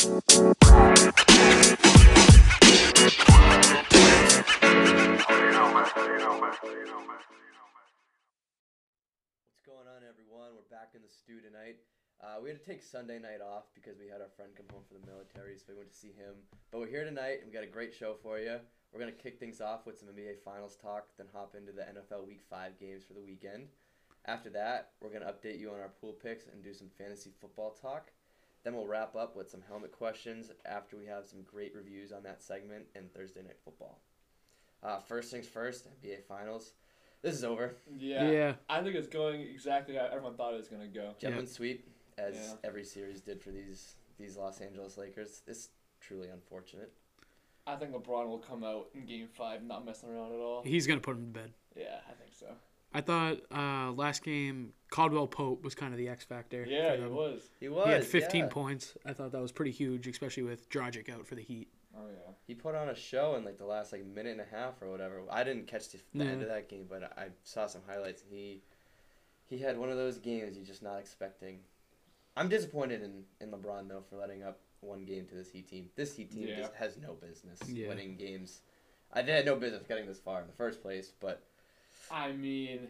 What's going on, everyone? We're back in the stew tonight. We had to take Sunday night off because we had our friend come home from the military, so we went to see him. But we're here tonight, and we got a great show for you. We're going to kick things off with some NBA Finals talk, then hop into the NFL Week 5 games for the weekend. After that, we're going to update you on our pool picks and do some fantasy football talk. Then we'll wrap up with some helmet questions after we have some great reviews on that segment and Thursday Night Football. First things first, NBA Finals. This is over. Yeah. I think it's going exactly how everyone thought it was going to go. Gentlemen sweep, as every series did for these Los Angeles Lakers. It's truly unfortunate. I think LeBron will come out in Game 5 not messing around at all. He's going to put him to bed. Yeah, I think so. I thought last game, Caldwell Pope was kind of the X factor. Yeah, he was. He was. He had 15 points. I thought that was pretty huge, especially with Dragic out for the Heat. Oh, yeah. He put on a show in the last minute and a half or whatever. I didn't catch the end of that game, but I saw some highlights. He had one of those games you're just not expecting. I'm disappointed in LeBron, though, for letting up one game to this Heat team. This Heat team just has no business winning games. They had no business getting this far in the first place, but... I mean,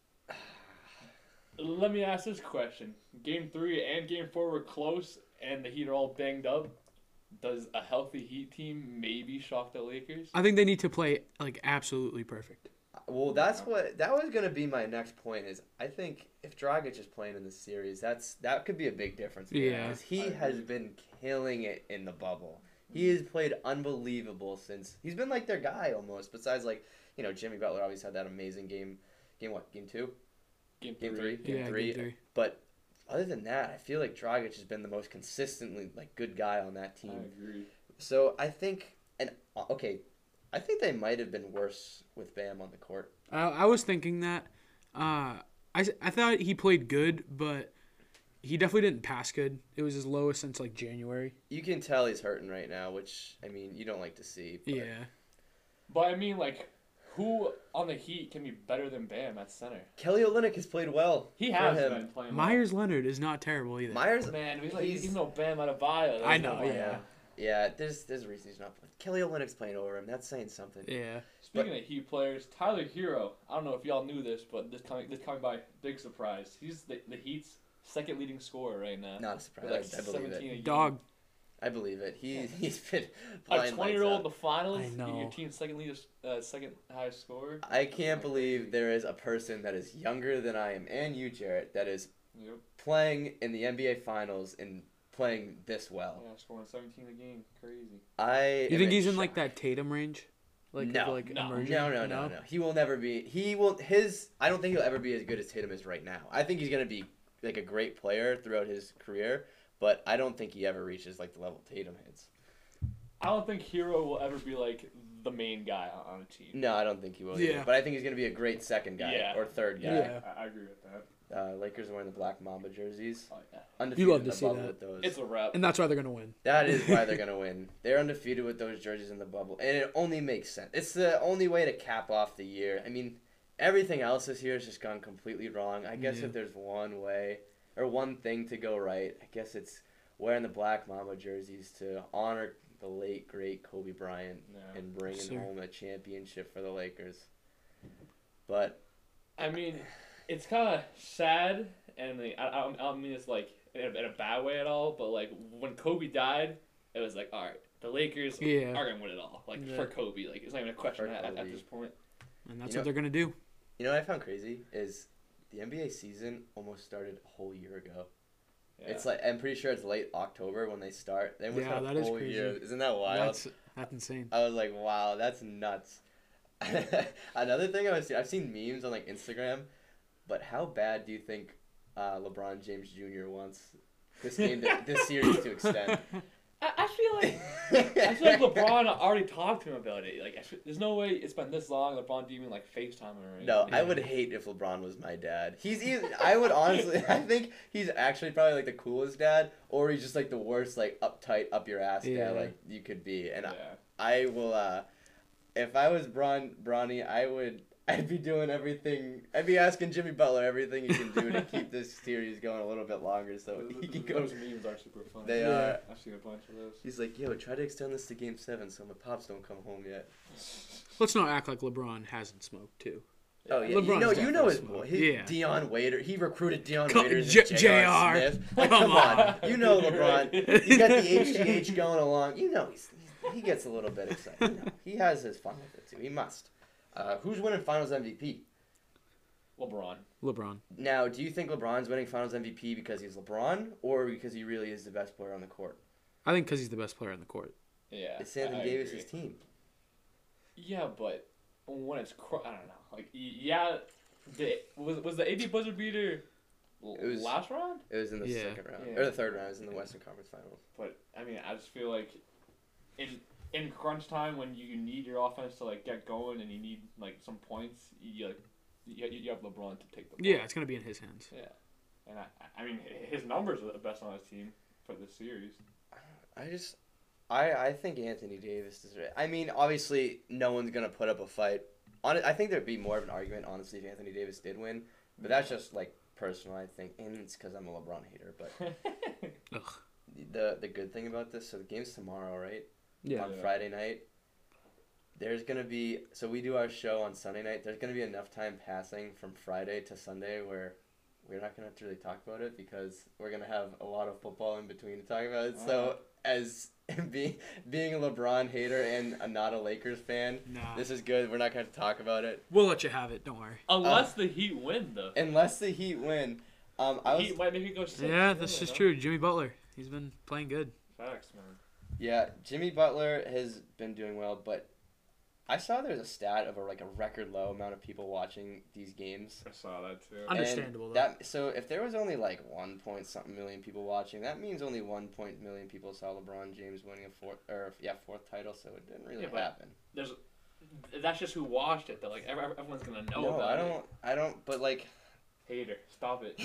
let me ask this question. Game 3 and Game 4 were close, and the Heat are all banged up. Does a healthy Heat team maybe shock the Lakers? I think they need to play, absolutely perfect. Well, that was going to be my next point is I think if Dragic is playing in this series, that could be a big difference. Because he has been killing it in the bubble. He has played unbelievable since he's been their guy almost. Besides Jimmy Butler always had that amazing game. Game what? Game 2? Game 3. Game 3. But other than that, I feel like Dragic has been the most consistently good guy on that team. I agree. So I think I think they might have been worse with Bam on the court. I was thinking that. I thought he played good, but he definitely didn't pass good. It was his lowest since January. You can tell he's hurting right now, which you don't like to see. But. Yeah. But I mean, who on the Heat can be better than Bam at center? Kelly Olynyk has played well. He has been playing well. Myers Leonard is not terrible either. Man, he's no Bam Adebayo. I know, yeah. Yeah, there's a reason he's not playing. Kelly Olynyk's playing over him. That's saying something. Yeah. Speaking of Heat players, Tyler Hero. I don't know if y'all knew this, but this coming by big surprise. He's the Heat's second leading scorer right now. Not a surprise. I believe it. Dog. I believe it. He's been a 20-year-old in the finals. I know. Your team's second highest scorer. I can't believe there is a person that is younger than I am and you, Jarrett, that is playing in the NBA Finals and playing this well. Yeah, scoring 17 a game. Crazy. You think he's in that Tatum range? No. No. He will never be. I don't think he'll ever be as good as Tatum is right now. I think he's going to be a great player throughout his career, but I don't think he ever reaches the level Tatum hits. I don't think Hero will ever be the main guy on a team. No, I don't think he will either. But I think he's going to be a great second guy or third guy. Yeah. I agree with that. Lakers are wearing the Black Mamba jerseys. Oh, yeah. Undefeated you love to in the see bubble that. with those. It's a wrap. And that's why they're going to win. That is why they're going to win. They're undefeated with those jerseys in the bubble. And it only makes sense. It's the only way to cap off the year. I mean, everything else this year has just gone completely wrong. I guess if there's one way or one thing to go right, I guess it's wearing the Black Mamba jerseys to honor the late, great Kobe Bryant and bringing home a championship for the Lakers. But, I mean, it's kind of sad, and I don't mean this in a bad way at all, but when Kobe died, it was all right, the Lakers are gonna win it all. For Kobe, it's not even a question at this point. And that's what they're gonna do. You know what I found crazy is the NBA season almost started a whole year ago. Yeah. It's I'm pretty sure it's late October when they start. They almost had a whole year. Isn't that wild? That's insane. I was like, wow, that's nuts. Another thing I've seen memes on Instagram, but how bad do you think LeBron James Jr. wants this series to extend? I feel like LeBron already talked to him about it. There's no way it's been this long. LeBron didn't even FaceTime him or anything. No, I would hate if LeBron was my dad. I would honestly, I think he's actually probably the coolest dad, or he's just the worst uptight, up your ass dad you could be. And I will, if I was Bronny, I'd be doing everything. I'd be asking Jimmy Butler everything he can do to keep this series going a little bit longer, so he can go. Those memes are super fun. They are. I've seen a bunch of those. He's like, yo, try to extend this to Game 7 so my pops don't come home yet. Let's not act like LeBron hasn't smoked too. Oh yeah, LeBron's you know his definitely boy. smart. Yeah. Dion Waiter. He recruited Dion Come- Waiters J- and J.R. JR. Smith. Like, come on, you know LeBron. He's got the HGH going along. You know he gets a little bit excited. You know, he has his fun with it too. He must. Who's winning Finals MVP? LeBron. Now, do you think LeBron's winning Finals MVP because he's LeBron or because he really is the best player on the court? I think because he's the best player on the court. Yeah. It's Anthony Davis' team. Yeah, but when it's I don't know. Like yeah, was the AD buzzer beater last round? It was in the second round or the third round. It was in the Western Conference Finals. But I mean, I just feel like in crunch time when you need your offense to like get going and you need like some points, you have LeBron to take the ball. Yeah, it's gonna be in his hands. Yeah, and I mean his numbers are the best on his team for this series. I think Anthony Davis is right. I mean, obviously, no one's gonna put up a fight. I think there'd be more of an argument, honestly, if Anthony Davis did win. But that's just like personal, I think, and it's because I'm a LeBron hater. But the good thing about this, so the game's tomorrow, right? Yeah. On Friday night. There's gonna be we do our show on Sunday night. There's gonna be enough time passing from Friday to Sunday where we're not gonna have to really talk about it because we're gonna have a lot of football in between to talk about it. So as being a LeBron hater and not a Lakers fan, this is good. We're not gonna talk about it. We'll let you have it. Don't worry. Unless the Heat win, though. Unless the Heat win, Heat might maybe go 6. Yeah, this is true. Jimmy Butler, he's been playing good. Facts, man. Yeah, Jimmy Butler has been doing well, but I saw there's a stat of a record low amount of people watching these games. I saw that too. Understandable though. So if there was only like 1 point something million people watching, that means only 1 million people saw LeBron James winning a fourth title. So it didn't really happen. That's just who watched it though. Like everyone's gonna know about it. I don't. But like, hater, stop it.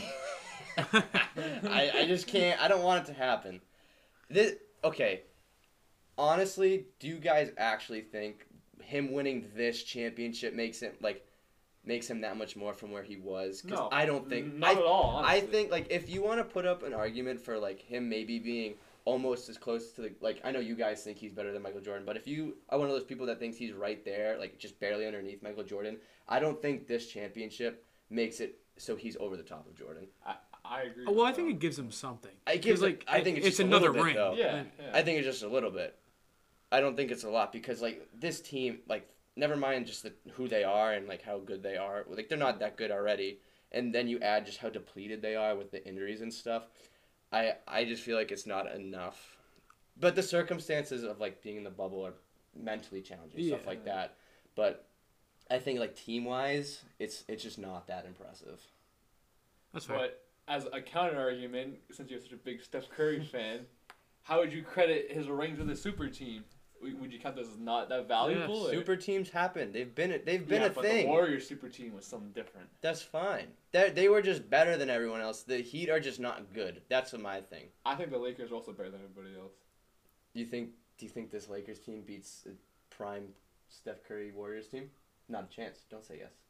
I just can't. I don't want it to happen. Okay. Honestly, do you guys actually think him winning this championship makes him that much more from where he was? No, I don't think. Not at all. Honestly. I think like if you want to put up an argument for like him maybe being almost as close to I know you guys think he's better than Michael Jordan, but if you are one of those people that thinks he's right there, like just barely underneath Michael Jordan, I don't think this championship makes it so he's over the top of Jordan. I agree. Well, I think it gives him something. I think it's just another bit, ring. Though. Yeah. I think it's just a little bit. I don't think it's a lot because like this team, like never mind just who they are and like how good they are. Like they're not that good already, and then you add just how depleted they are with the injuries and stuff. I just feel like it's not enough. But the circumstances of like being in the bubble are mentally challenging, stuff like that. But I think like team wise, it's just not that impressive. That's right. But as a counter argument, since you're such a big Steph Curry fan, how would you credit his rings with a super team? Would you count this as not that valuable? Yeah, super teams happen. They've been a but thing. The Warriors super team was something different. That's fine. They were just better than everyone else. The Heat are just not good. That's my thing. I think the Lakers are also better than everybody else. Do you think this Lakers team beats a prime Steph Curry Warriors team? Not a chance. Don't say yes.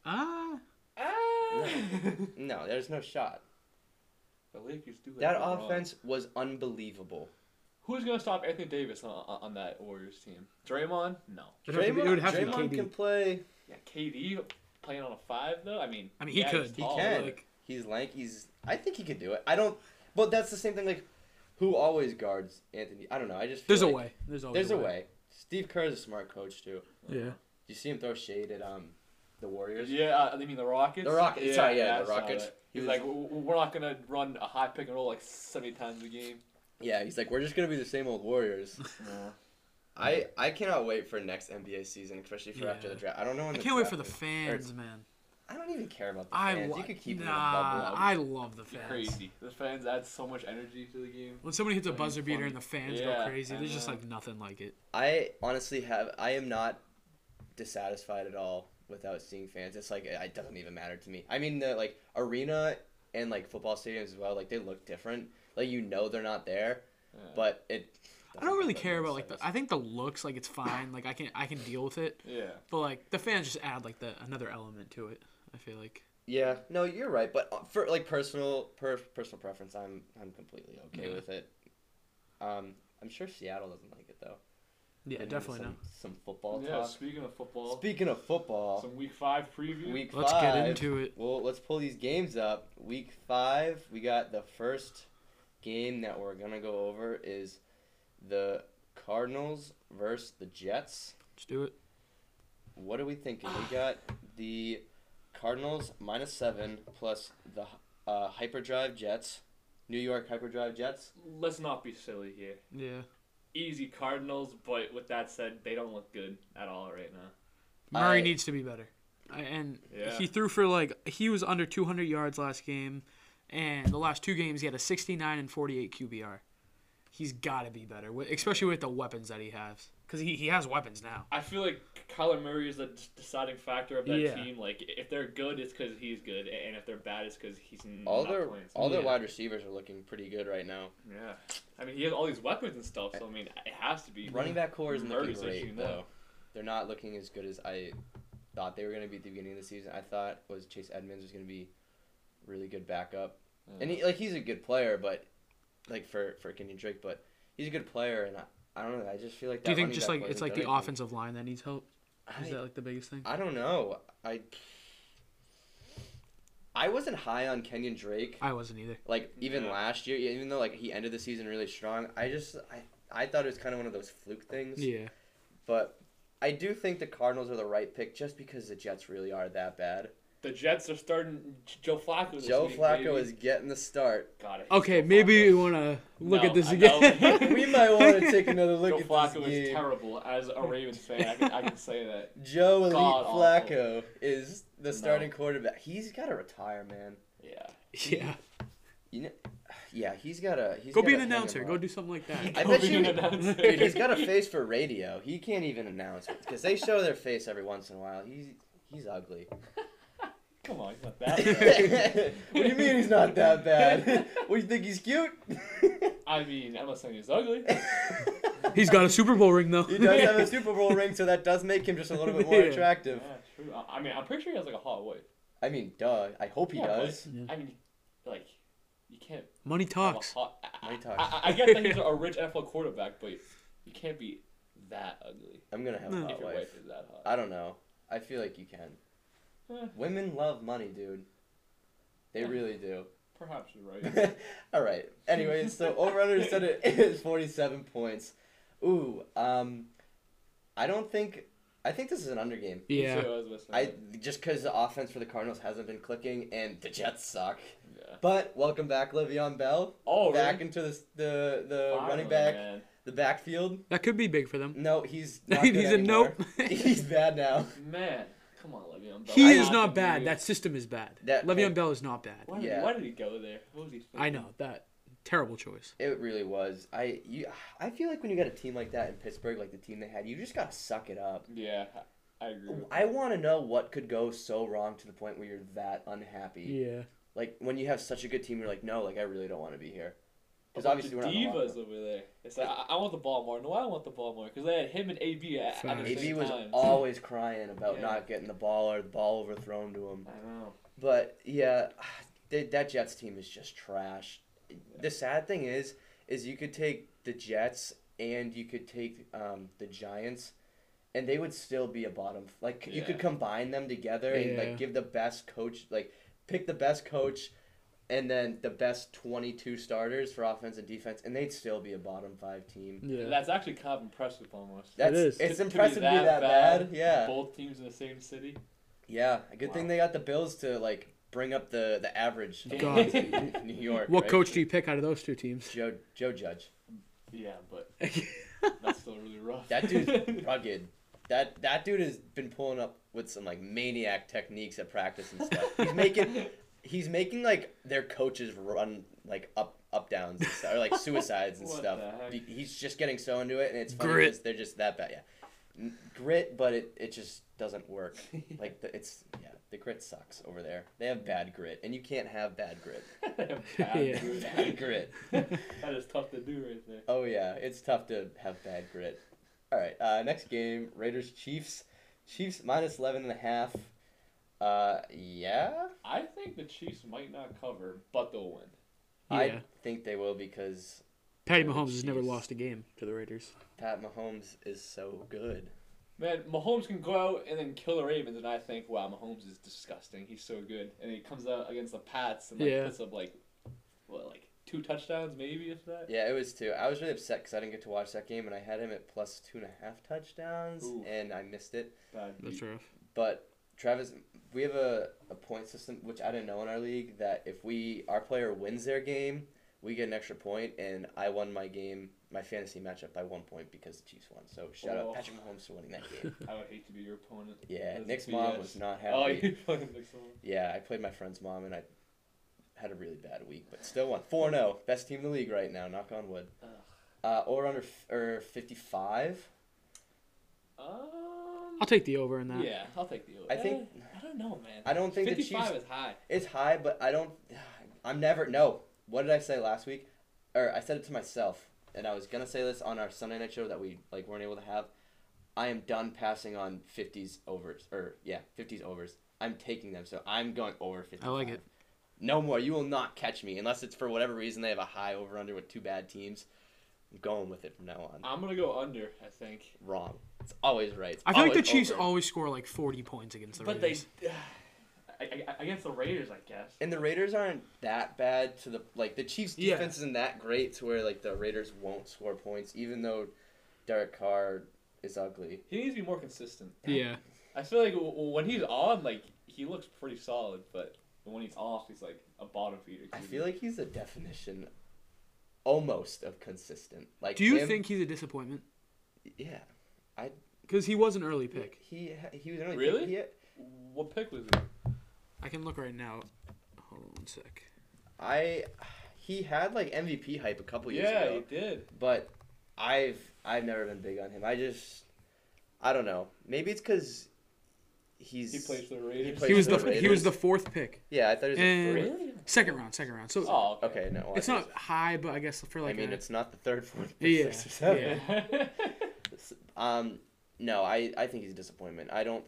No, there's no shot. The Lakers do. That offense was unbelievable. Who's gonna stop Anthony Davis on that Warriors team? Draymond? No. Draymond can play. Yeah, KD playing on a 5 though. I mean he could. He can. He's lanky. I think he could do it. I don't. But that's the same thing. Like, who always guards Anthony? I don't know. I just. Feel There's a way. Steve Kerr is a smart coach too. Yeah. Do you see him throw shade at the Warriors? Yeah, I mean the Rockets. The Rockets. The Rockets. He's like, we're not gonna run a high pick and roll like 70 times a game. Yeah, he's like, we're just gonna be the same old Warriors. I cannot wait for next NBA season, especially for after the draft. I don't know when. I can't wait for the fans, man. I don't even care about the fans. You could keep them in the bubble. I love the fans. Crazy. The fans add so much energy to the game. When somebody hits a buzzer beater and the fans go crazy, there's just like nothing like it. I honestly I am not dissatisfied at all without seeing fans. It's like it doesn't even matter to me. I mean the like arena and like football stadiums as well, like they look different. Like they're not there, but it. I don't really care about I think the looks, like, it's fine. Like, I can deal with it. Yeah. But like the fans just add like another element to it. I feel like. Yeah, no, you're right. But for like personal preference, I'm completely okay with it. I'm sure Seattle doesn't like it though. Yeah, definitely not. Some football Yeah, talk. Speaking of football. Some Week 5 preview. Week 5. Let's get into it. Well, let's pull these games up. Week 5, we got the first game that we're gonna go over is the Cardinals versus the Jets. Let's do it. What are we thinking? We got the Cardinals -7 plus the Hyperdrive Jets. New York Hyperdrive Jets. Let's not be silly here. Yeah. Easy Cardinals, but with that said, they don't look good at all right now. Murray needs to be better. He threw for he was under 200 yards last game, and the last 2 games he had a 69 and 48 QBR. He's got to be better, especially with the weapons that he has. Because he has weapons now. I feel like Kyler Murray is the deciding factor of that team. Like, if they're good, it's because he's good, and if they're bad, it's because he's not playing. All their wide receivers are looking pretty good right now. Yeah. I mean, he has all these weapons and stuff, so, I mean, it has to be. Running back core isn't looking Murray's great, though. They're not looking as good as I thought they were going to be at the beginning of the season. I thought Chase Edmonds was going to be really good backup. Yeah. And he's a good player, but, for Kenyon Drake, but he's a good player, and I don't know. I just feel like. Do you think just it's the offensive line that needs help? Is that the biggest thing? I don't know. I wasn't high on Kenyon Drake. I wasn't either. Even last year, even though he ended the season really strong, I thought it was kind of one of those fluke things. Yeah. But I do think the Cardinals are the right pick just because the Jets really are that bad. The Jets are starting Joe Flacco this Joe week, Flacco is getting the start. God, okay, maybe we want to look at this again. We might want to take another look at Joe this Flacco game. is terrible. As a Ravens fan, I can say that. Joe Elite God Flacco is the starting quarterback. He's got to retire, man. Yeah. Yeah. He's got to. Go be an announcer. Go do something like that. I bet you. Dude, he's got a face for radio. He can't even announce it because they show their face every once in a while. He's ugly. Come on, he's not that bad. What do you mean he's not that bad? What, you think he's cute? I mean, I'm not saying he's ugly. He's got a Super Bowl ring, though. He does have a Super Bowl ring, so that does make him just a little bit more attractive. Yeah, true. I mean, I'm pretty sure he has a hot wife. I mean, duh. I hope he does. I mean, you can't. Money talks. Money talks. I get that he's a rich NFL quarterback, but you can't be that ugly. I'm gonna have a hot if your wife. wife is that hot. I don't know. I feel like you can. Women love money, dude. They really do. Perhaps you're right. All right. Anyways, so over/under said it is 47 points. Ooh. I think this is an under game. Yeah. Just because the offense for the Cardinals hasn't been clicking and the Jets suck. Yeah. But welcome back, Le'Veon Bell. Oh, back really? into the running back, the backfield. That could be big for them. No, he's not good He's anymore. a nope. He's bad now. Man. Come on, Le'Veon Bell. He is not bad. That system is bad. Le'Veon Bell is not bad. Why did he go there? What was he thinking? I know that terrible choice. It really was. I feel like when you got a team like that in Pittsburgh, like the team they had, you just gotta suck it up. Yeah, I agree. I want to know what could go so wrong to the point where you're that unhappy. Yeah. Like when you have such a good team, you're like, no, I really don't want to be here. Because obviously we're not divas over there. It's like I want the ball more. No, I want the ball more because they had him and AB at the same time. AB was always crying about not getting the ball or the ball overthrown to him. I know. But yeah, that Jets team is just trash. Yeah. The sad thing is you could take the Jets and you could take the Giants, and they would still be a bottom. You could combine them together and give the best coach, pick the best coach. And then the best 22 starters for offense and defense, and they'd still be a bottom 5 team. Yeah. That's actually kind of impressive almost. It is. It's impressive to be that bad. Yeah. Both teams in the same city. Yeah. A good thing they got the Bills to bring up the average God. in New York. What coach do you pick out of those 2 teams? Joe Judge. Yeah, but that's still really rough. That dude's rugged. That dude has been pulling up with some maniac techniques at practice and stuff. He's making their coaches run up downs and stuff, or suicides and stuff. He's just getting so into it, and it's funny because they're just that bad. Yeah, grit, but it just doesn't work. Like the grit sucks over there. They have bad grit, and you can't have bad grit. Bad grit. That is tough to do right there. Oh yeah, it's tough to have bad grit. All right, next game, Raiders Chiefs. Chiefs minus 11.5. Yeah. I think the Chiefs might not cover, but they'll win. Yeah. I think they will because Patty Mahomes has never lost a game to the Raiders. Pat Mahomes is so good. Man, Mahomes can go out and then kill the Ravens, and I think, wow, Mahomes is disgusting. He's so good. And he comes out against the Pats and puts up, 2 touchdowns, maybe, if that? Yeah, it was 2. I was really upset because I didn't get to watch that game, and I had him at plus 2.5 touchdowns, and I missed it. That's rough. But, Travis, we have a point system, which I didn't know in our league, that if our player wins their game, we get an extra point, and I won my game, my fantasy matchup by 1 point because the Chiefs won. So shout out Patrick Mahomes for winning that game. I would hate to be your opponent. Yeah, Nick's mom was not happy. Oh, you played Nick's mom? Yeah, I played my friend's mom, and I had a really bad week, but still won. 4-0. Best team in the league right now, knock on wood. Over under 55. I'll take the over in that. Yeah, I'll take the over. I think. I don't know, man. I don't think the Chiefs. 55 is high. It's high, but I'm never. No. What did I say last week? Or I said it to myself, and I was gonna say this on our Sunday night show that we weren't able to have. I am done passing on 50s overs. 50s overs. I'm taking them, so I'm going over 55. I like it. No more. You will not catch me unless it's for whatever reason they have a high over under with 2 bad teams. I'm going with it from now on. I'm gonna go under. I think. Wrong. It's always right. I feel like the Chiefs always score like 40 points against the Raiders. But against the Raiders, I guess. And the Raiders aren't that bad to the Chiefs' defense isn't that great to where the Raiders won't score points, even though Derek Carr is ugly. He needs to be more consistent. Yeah. I feel like when he's on, he looks pretty solid, but when he's off, he's like a bottom feeder. I feel like he's a definition, almost, of consistent. Do you think he's a disappointment? Yeah, because he was an early pick. He was an early pick. Really? What pick was he? I can look right now. Hold on 1 sec. He had MVP hype a couple years ago. Yeah, he did. But I've never been big on him. I don't know. Maybe it's because he plays for the Raiders. He was the 4th pick. Yeah, I thought he was the 4th. Really? Second round. So okay, no. It's not high, but I guess for it's not the 3rd, 4th, 5th, Yeah. 6th, or 7th. No, I think he's a disappointment.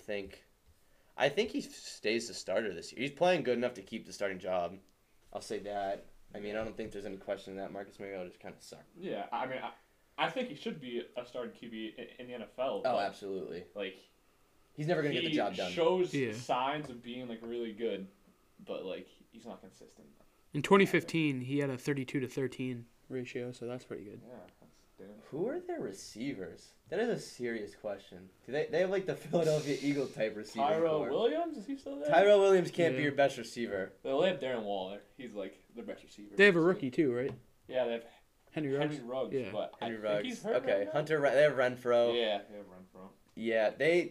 I think he stays the starter this year. He's playing good enough to keep the starting job. I'll say that. I don't think there's any question in that. Marcus Mariota just kind of sucked. Yeah, I think he should be a starting QB in the NFL. Oh, absolutely. He's never going to get the job done. He shows signs of being really good, but he's not consistent. In 2015, he had a 32-13 ratio, so that's pretty good. Yeah. Who are their receivers? That is a serious question. Do they have the Philadelphia Eagle type receiver? Tyrell Williams, is he still there? Tyrell Williams can't be your best receiver. They have Darren Waller. He's the best receiver. They have a rookie too, right? Yeah, they have Henry Ruggs. Yeah. But Henry I Ruggs. think he's hurt Okay, right now. Hunter. They have Renfro. Yeah, they have Renfro. Yeah,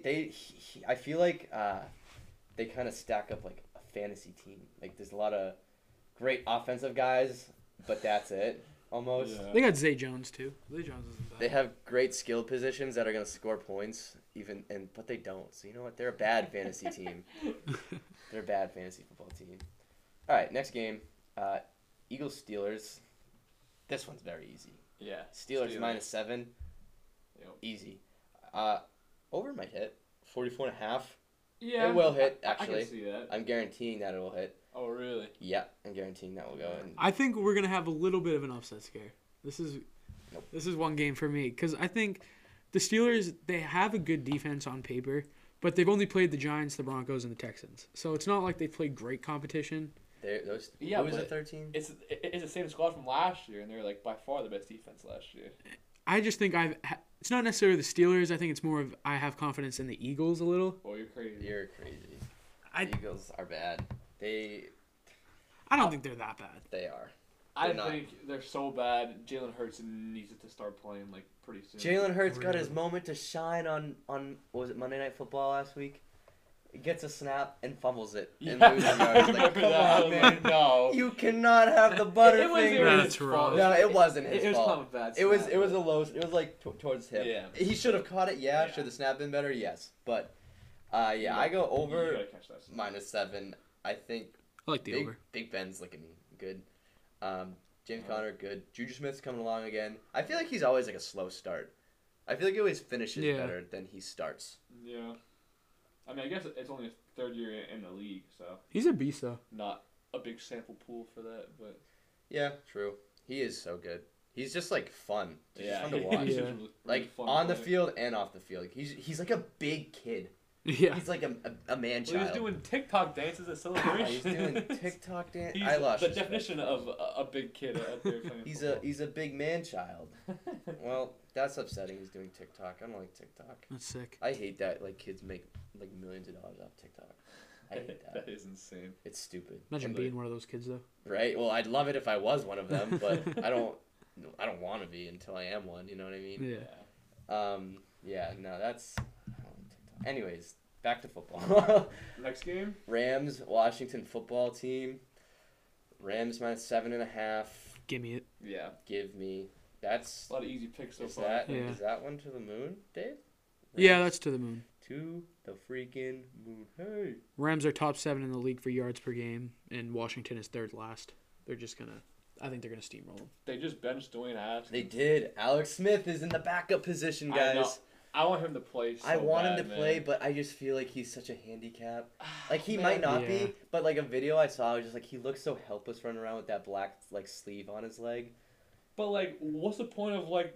I feel like they kind of stack up a fantasy team. There's a lot of great offensive guys, but that's it. Almost. Yeah. They got Zay Jones too. Zay Jones isn't bad. They have great skill positions that are going to score points, but they don't. So you know what? They're a bad fantasy team. They're a bad fantasy football team. All right, next game, Eagles Steelers. This one's very easy. Yeah. Steelers -7. Yep. Easy. Over might hit 44.5. Yeah. It will hit. Actually, I can see that. I'm guaranteeing that it will hit. Oh, really? Yeah, I'm guaranteeing that will go. I think we're gonna have a little bit of an upset scare. This is one game for me because I think the Steelers, they have a good defense on paper, but they've only played the Giants, the Broncos, and the Texans. So it's not like they've played great competition. Who was the 13? It's the same squad from last year, and they're by far the best defense last year. I just think it's not necessarily the Steelers. I think it's more of I have confidence in the Eagles a little. Oh, you're crazy. You're crazy. The Eagles are bad. I don't think they're that bad. They are. I think they're so bad. Jalen Hurts needs to start playing pretty soon. Jalen Hurts got his moment to shine on was it Monday Night Football last week? gets a snap and fumbles it and Yeah. loses yards. Like, come on, man. No. You cannot have the Butterfinger. That's wrong. No, it wasn't his It was fault. kind of a bad It was snap, a but- low. It was like towards him. Yeah. He should have caught it. Yeah. Yeah. Should the snap been better? Yes. But yeah, I go You over gotta catch that snap. -7. I think I like the over. Big Ben's looking good. James Conner good. Juju Smith's coming along again. I feel like he's always like a slow start. I feel like he always finishes Yeah. better than he starts. Yeah. I mean, I guess it's only his third year in the league, so He's a beast though. not a big sample pool for that, but Yeah, true. He is so good. He's just like fun. He's just yeah, fun to watch. he's Yeah. just really Like fun on the player. field and off the field. He's like a big kid. Yeah. He's like a man Well, child. he's doing TikTok dances at celebration. He's doing TikTok dance. He's I lost the respect definition for of that. a big kid out there playing football. He's a big man child. Well, that's upsetting. He's doing TikTok. I don't like TikTok. That's sick. I hate that like kids make like millions of dollars off TikTok. I hate that. That is insane. It's stupid. Imagine And, being one of those kids though. right. Well, I'd love it if I was one of them, but I don't want to be until I am one. You know what I mean? Yeah. Yeah. No, that's. I don't like TikTok. Anyways, back to football. Next game? Rams Washington football team. Rams -7.5. Give me it. Yeah. Give me. That's. A lot of easy picks so Is far. that Yeah. is that one to the moon, Dave? Yeah, Rams that's to the moon. to the freaking moon. Hey. Rams are top 7 in the league for yards per game, and Washington is third last. They're just gonna. I think they're gonna steamroll them. They just benched Dwayne Haskins. They did. Alex Smith is in the backup position, I know. guys. I want him to play so I want him bad, to play, man. but I just feel like he's such a handicap. Like he Man. might not Yeah. be, but like a video I saw, I was just like he looks so helpless running around with that black like sleeve on his leg. But like, what's the point of like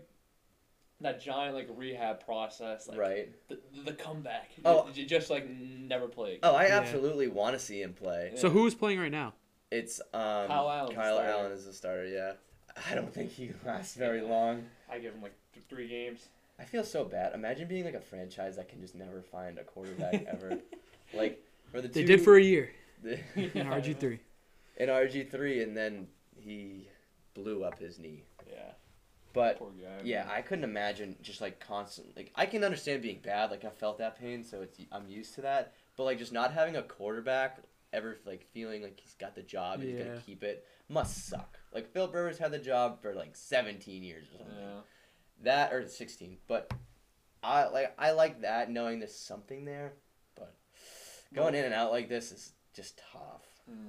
that giant like rehab process? Like, Right. The comeback. Oh. Just like never play. Oh, I Yeah. absolutely want to see him play. So who is playing right now? It's Kyle Allen's the Kyle starter. Allen is the starter. Yeah. I don't think he lasts very long. I give him like 3 games. I feel so bad. Imagine being like a franchise that can just never find a quarterback ever. Like for the They two, did for a year the, in RG3. in RG3, and then he blew up his knee. Yeah. But Poor guy. yeah, man. I couldn't imagine just like constant. Like I can understand being bad. Like I felt that pain, so I'm used to that. But like just not having a quarterback ever like feeling like he's got the job and he's Yeah. gonna keep it must suck. Like Phil Rivers had the job for like 17 years or something. Yeah. That or 16, but I like that knowing there's something there, but going in and out like this is just tough.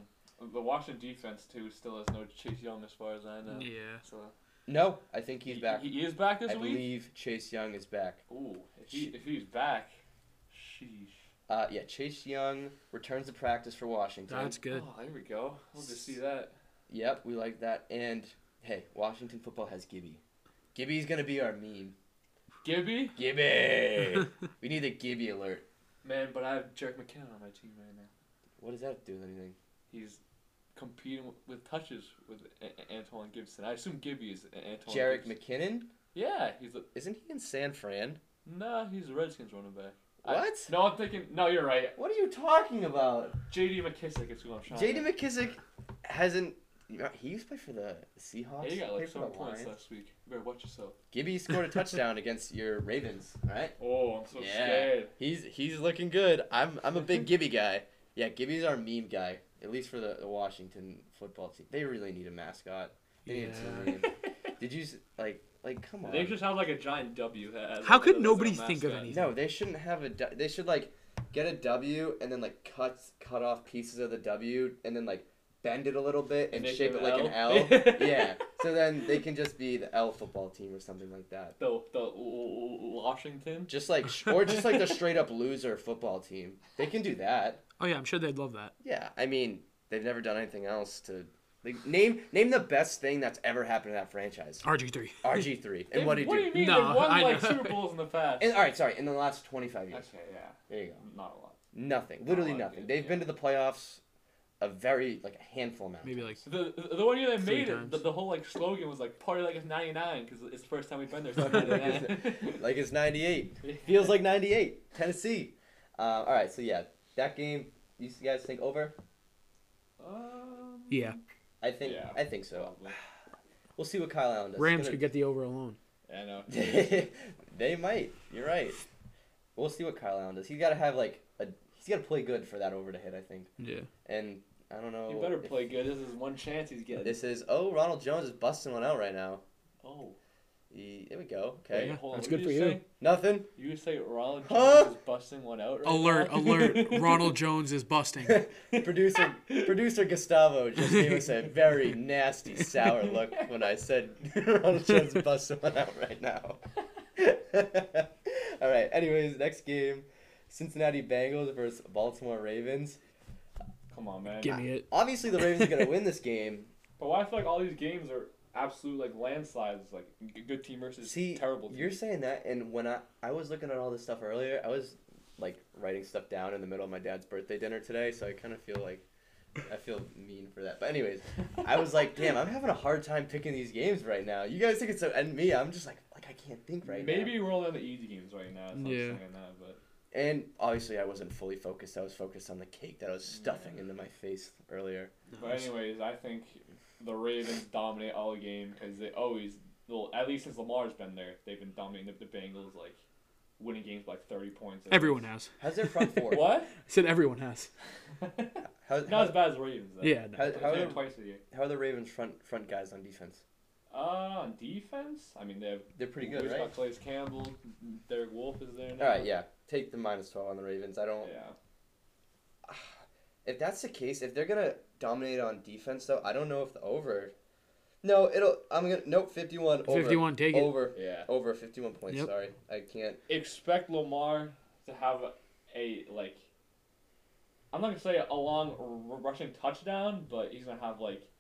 The Washington defense too still has no Chase Young as far as I know. Yeah. So No, I think he's back. He is back this I week. believe Chase Young is back. Ooh, if he's back, sheesh. Yeah, Chase Young returns to practice for Washington. That's good. Oh, there we go. We'll just see that. Yep, we like that. And hey, Washington football has Gibby. Gibby's gonna be our meme. Gibby? Gibby. We need a Gibby alert. Man, but I have Jerick McKinnon on my team right now. What does that have to do with anything? He's competing with touches with Antoine Gibson. I assume Gibby is Antoine Jerick Gibson. McKinnon? Yeah, he's a, Isn't he in San Fran? nah, he's a Redskins running back. What? No, I'm thinking. No, you're right. What are you talking about? J.D. McKissick is who I'm trying. J.D. McKissick hasn't. He used to play for the Seahawks. Hey, you got like Played for 7 the points Lions. last week. You better watch yourself. Gibby scored a touchdown against your Ravens. All right. Oh, I'm so Yeah. scared. He's looking good. I'm a big Gibby guy. Yeah, Gibby's our meme guy. At least for the Washington football team. They really need a mascot. They need a name. Did you like come on? They just have like a giant W. How could nobody think of anything? No, they shouldn't have they should like get a W and then like cut off pieces of the W and then like bend it a little bit and Make shape it it like an L? L. Yeah. So then they can just be the L football team or something like that. The Washington. Just like or just like the straight up loser football team. They can do that. Oh yeah, I'm sure they'd love that. Yeah. I mean, they've never done anything else to like name the best thing that's ever happened to that franchise. RG3. RG3. And what did What do he you do? mean? No, They've won I like know. Super Bowls in the past. All right, sorry, in the last 25 years. Okay, yeah. There you go. Not a lot. Nothing. Literally Oh, nothing. yeah. They've been to the playoffs a handful amount. Maybe like The one year they 3 made it, times. the whole like slogan was like "Party like it's '99" because it's the first time we've been there since '99. Like it's 98. Feels like 98. Tennessee. All right, so yeah, that game, you guys think over? yeah. I think Yeah. I think so. Probably. We'll see what Kyle Allen does. Rams It's could get the over alone. Yeah, I know. gonna- They might. You're right. We'll see what Kyle Allen does. He's got to have like he's got to play good for that over to hit, I think. Yeah. And I don't know. He better play good. This is one chance he's getting. This is Ronald Jones is busting one out right now. Oh. There we go. Okay. Yeah, that's good for you. Nothing. You say Ronald Jones is busting one out right Alert, now? alert. Ronald Jones is busting. Producer Gustavo just gave us a very nasty, sour look when I said Ronald Jones is busting one out right now. All right. Anyways, next game, Cincinnati Bengals versus Baltimore Ravens. Come on, man. Give me it. Obviously, the Ravens are going to win this game. But why I feel like all these games are absolute like landslides, like good team versus terrible team. You're saying that, and when I was looking at all this stuff earlier, I was like writing stuff down in the middle of my dad's birthday dinner today, so I kind of feel like I feel mean for that. But anyways, I was like, damn, I'm having a hard time picking these games right now. You guys think it's so, and me, I'm just like I can't think right now. Maybe we're only on the easy games right now. So yeah. I'm saying that, but. And obviously, I wasn't fully focused. I was focused on the cake that I was stuffing into my face earlier. But anyways, I think the Ravens dominate all game because they always, well, at least since Lamar's been there, they've been dominating the Bengals, like winning games by like 30 points. Everyone has. How's their front four? What? I said everyone has. Not as bad as the Ravens, though. Yeah. No. Twice a year. How are the Ravens front guys on defense? On defense, I mean they're pretty good, we've right? got Calais Campbell, Derek Wolfe is there now. All right, yeah. Take the -12 on the Ravens. I don't. Yeah. If that's the case, if they're gonna dominate on defense, though, I don't know if the over. No, nope. 51. Over. 51. Take it. Over. Yeah. Over 51 points. Yep. Sorry, I can't. Expect Lamar to have a like. I'm not gonna say a long rushing touchdown, but he's gonna have like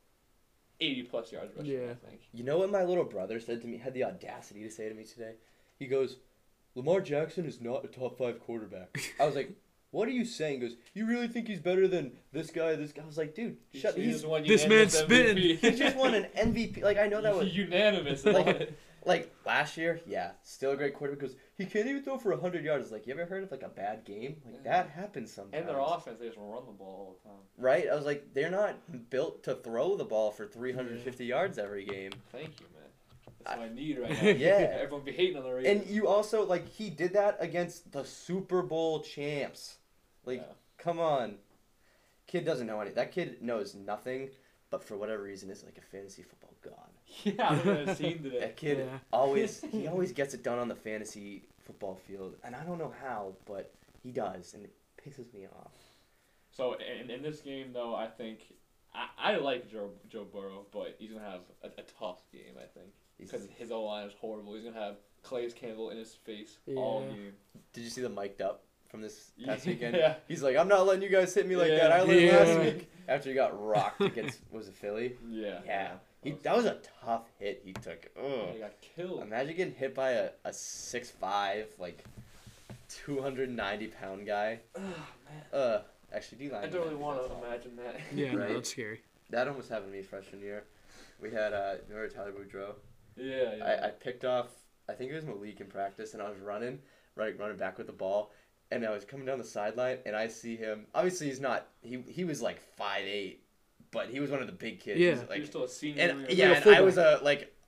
80+ yards rushing. Yeah. I think. You know what my little brother said to me? Had the audacity to say to me today. He goes, "Lamar Jackson is not a top 5 quarterback." I was like, "What are you saying?" He goes, "You really think he's better than this guy? This guy?" I was like, "Dude, shut." This man's spitting. He just won an MVP. Like I know that was unanimous. like last year. Yeah, still a great quarterback because he can't even throw for 100 yards. Like you ever heard of like a bad game? Like that happens sometimes. And their offense, they just run the ball all the time. Right? I was like, they're not built to throw the ball for 350 yards every game. Thank you, man. That's what I need right now. Yeah. Everyone be hating on the Ravens. And you also, like, he did that against the Super Bowl champs. Like, come on. Kid doesn't know anything. That kid knows nothing, but for whatever reason is like a fantasy football god. Yeah, I'm going to see today. That kid always gets it done on the fantasy football field. And I don't know how, but he does, and it pisses me off. So, in this game, though, I think... I like Joe Burrow, but he's going to have a tough game, I think. Because his O-line is horrible. He's going to have Calais Campbell in his face all game. Did you see the mic'd up from this past weekend? Yeah. He's like, I'm not letting you guys hit me like that. I learned last week. After he got rocked against, was it Philly? Yeah. Yeah. That was a tough hit he took. Ugh. He got killed. Imagine getting hit by a 6'5", like, 290-pound guy. Oh, man. Actually, D-line. I don't really want to imagine that. Yeah, right? no, that's scary. That almost happened to me freshman year. We had, remember Tyler Boudreaux? Yeah. I picked off, I think it was Malik in practice, and I was running back with the ball, and I was coming down the sideline, and I see him. Obviously, he's not, he was like 5'8", but he was one of the big kids. Yeah. He was, like, he was still a senior. And I was a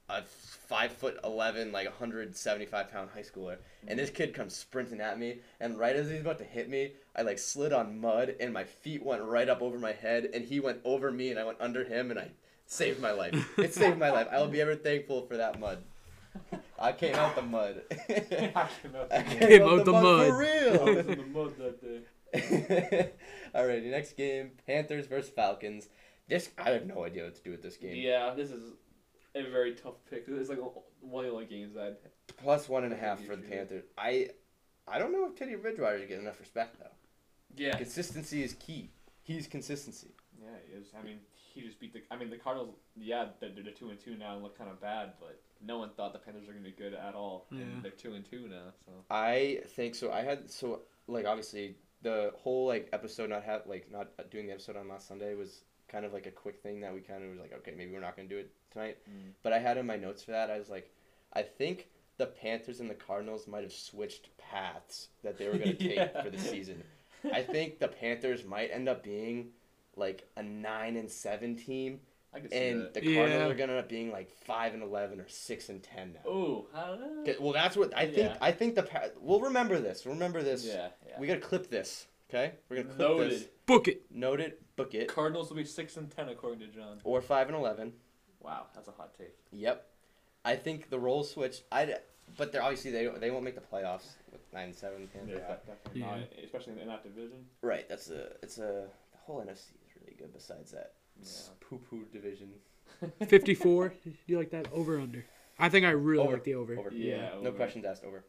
5'11", like 175-pound high schooler, and this kid comes sprinting at me, and right as he's about to hit me, I like slid on mud, and my feet went right up over my head, and he went over me, and I went under him, and I saved my life. It saved my life. I will be ever thankful for that mud. I came out the mud. I came out the mud. For real. I was in the mud that day. Alrighty, next game, Panthers versus Falcons. I have no idea what to do with this game. Yeah, this is a very tough pick. It's like one of the only games I'd... Plus 1.5 for the Panthers. I don't know if Teddy Bridgewater is getting enough respect, though. Yeah. Consistency is key. He's consistency. Yeah, he is. I mean, he just beat the Cardinals, yeah, they're 2-2 now and look kind of bad, but no one thought the Panthers were going to be good at all. Yeah. And they're 2-2 now, so. I think so. Obviously, the whole, episode not doing the episode on last Sunday was kind of like a quick thing that we kind of was like, okay, maybe we're not going to do it tonight. But I had in my notes for that, I was like, I think the Panthers and the Cardinals might have switched paths that they were going to take for the season. I think the Panthers might end up being like a 9-7 team, and the Cardinals are going to end up being like 5-11 or 6-10 now. Ooh, well, that's what I think. Yeah. I think we'll remember this. Yeah. We got to clip this. Okay, we're gonna clip Noted. this. Book it. Noted. Book it. Cardinals will be 6-10 according to John. Or 5-11. Wow, that's a hot take. Yep. I think the roles switch. But they're obviously they won't make the playoffs with 9-7. Definitely not, especially in that division. Right. The whole NFC is really good. Besides that, poo division. 54. Do you like that over or under? I think I really Over. like the over. Over. Yeah. No over. questions asked. Over.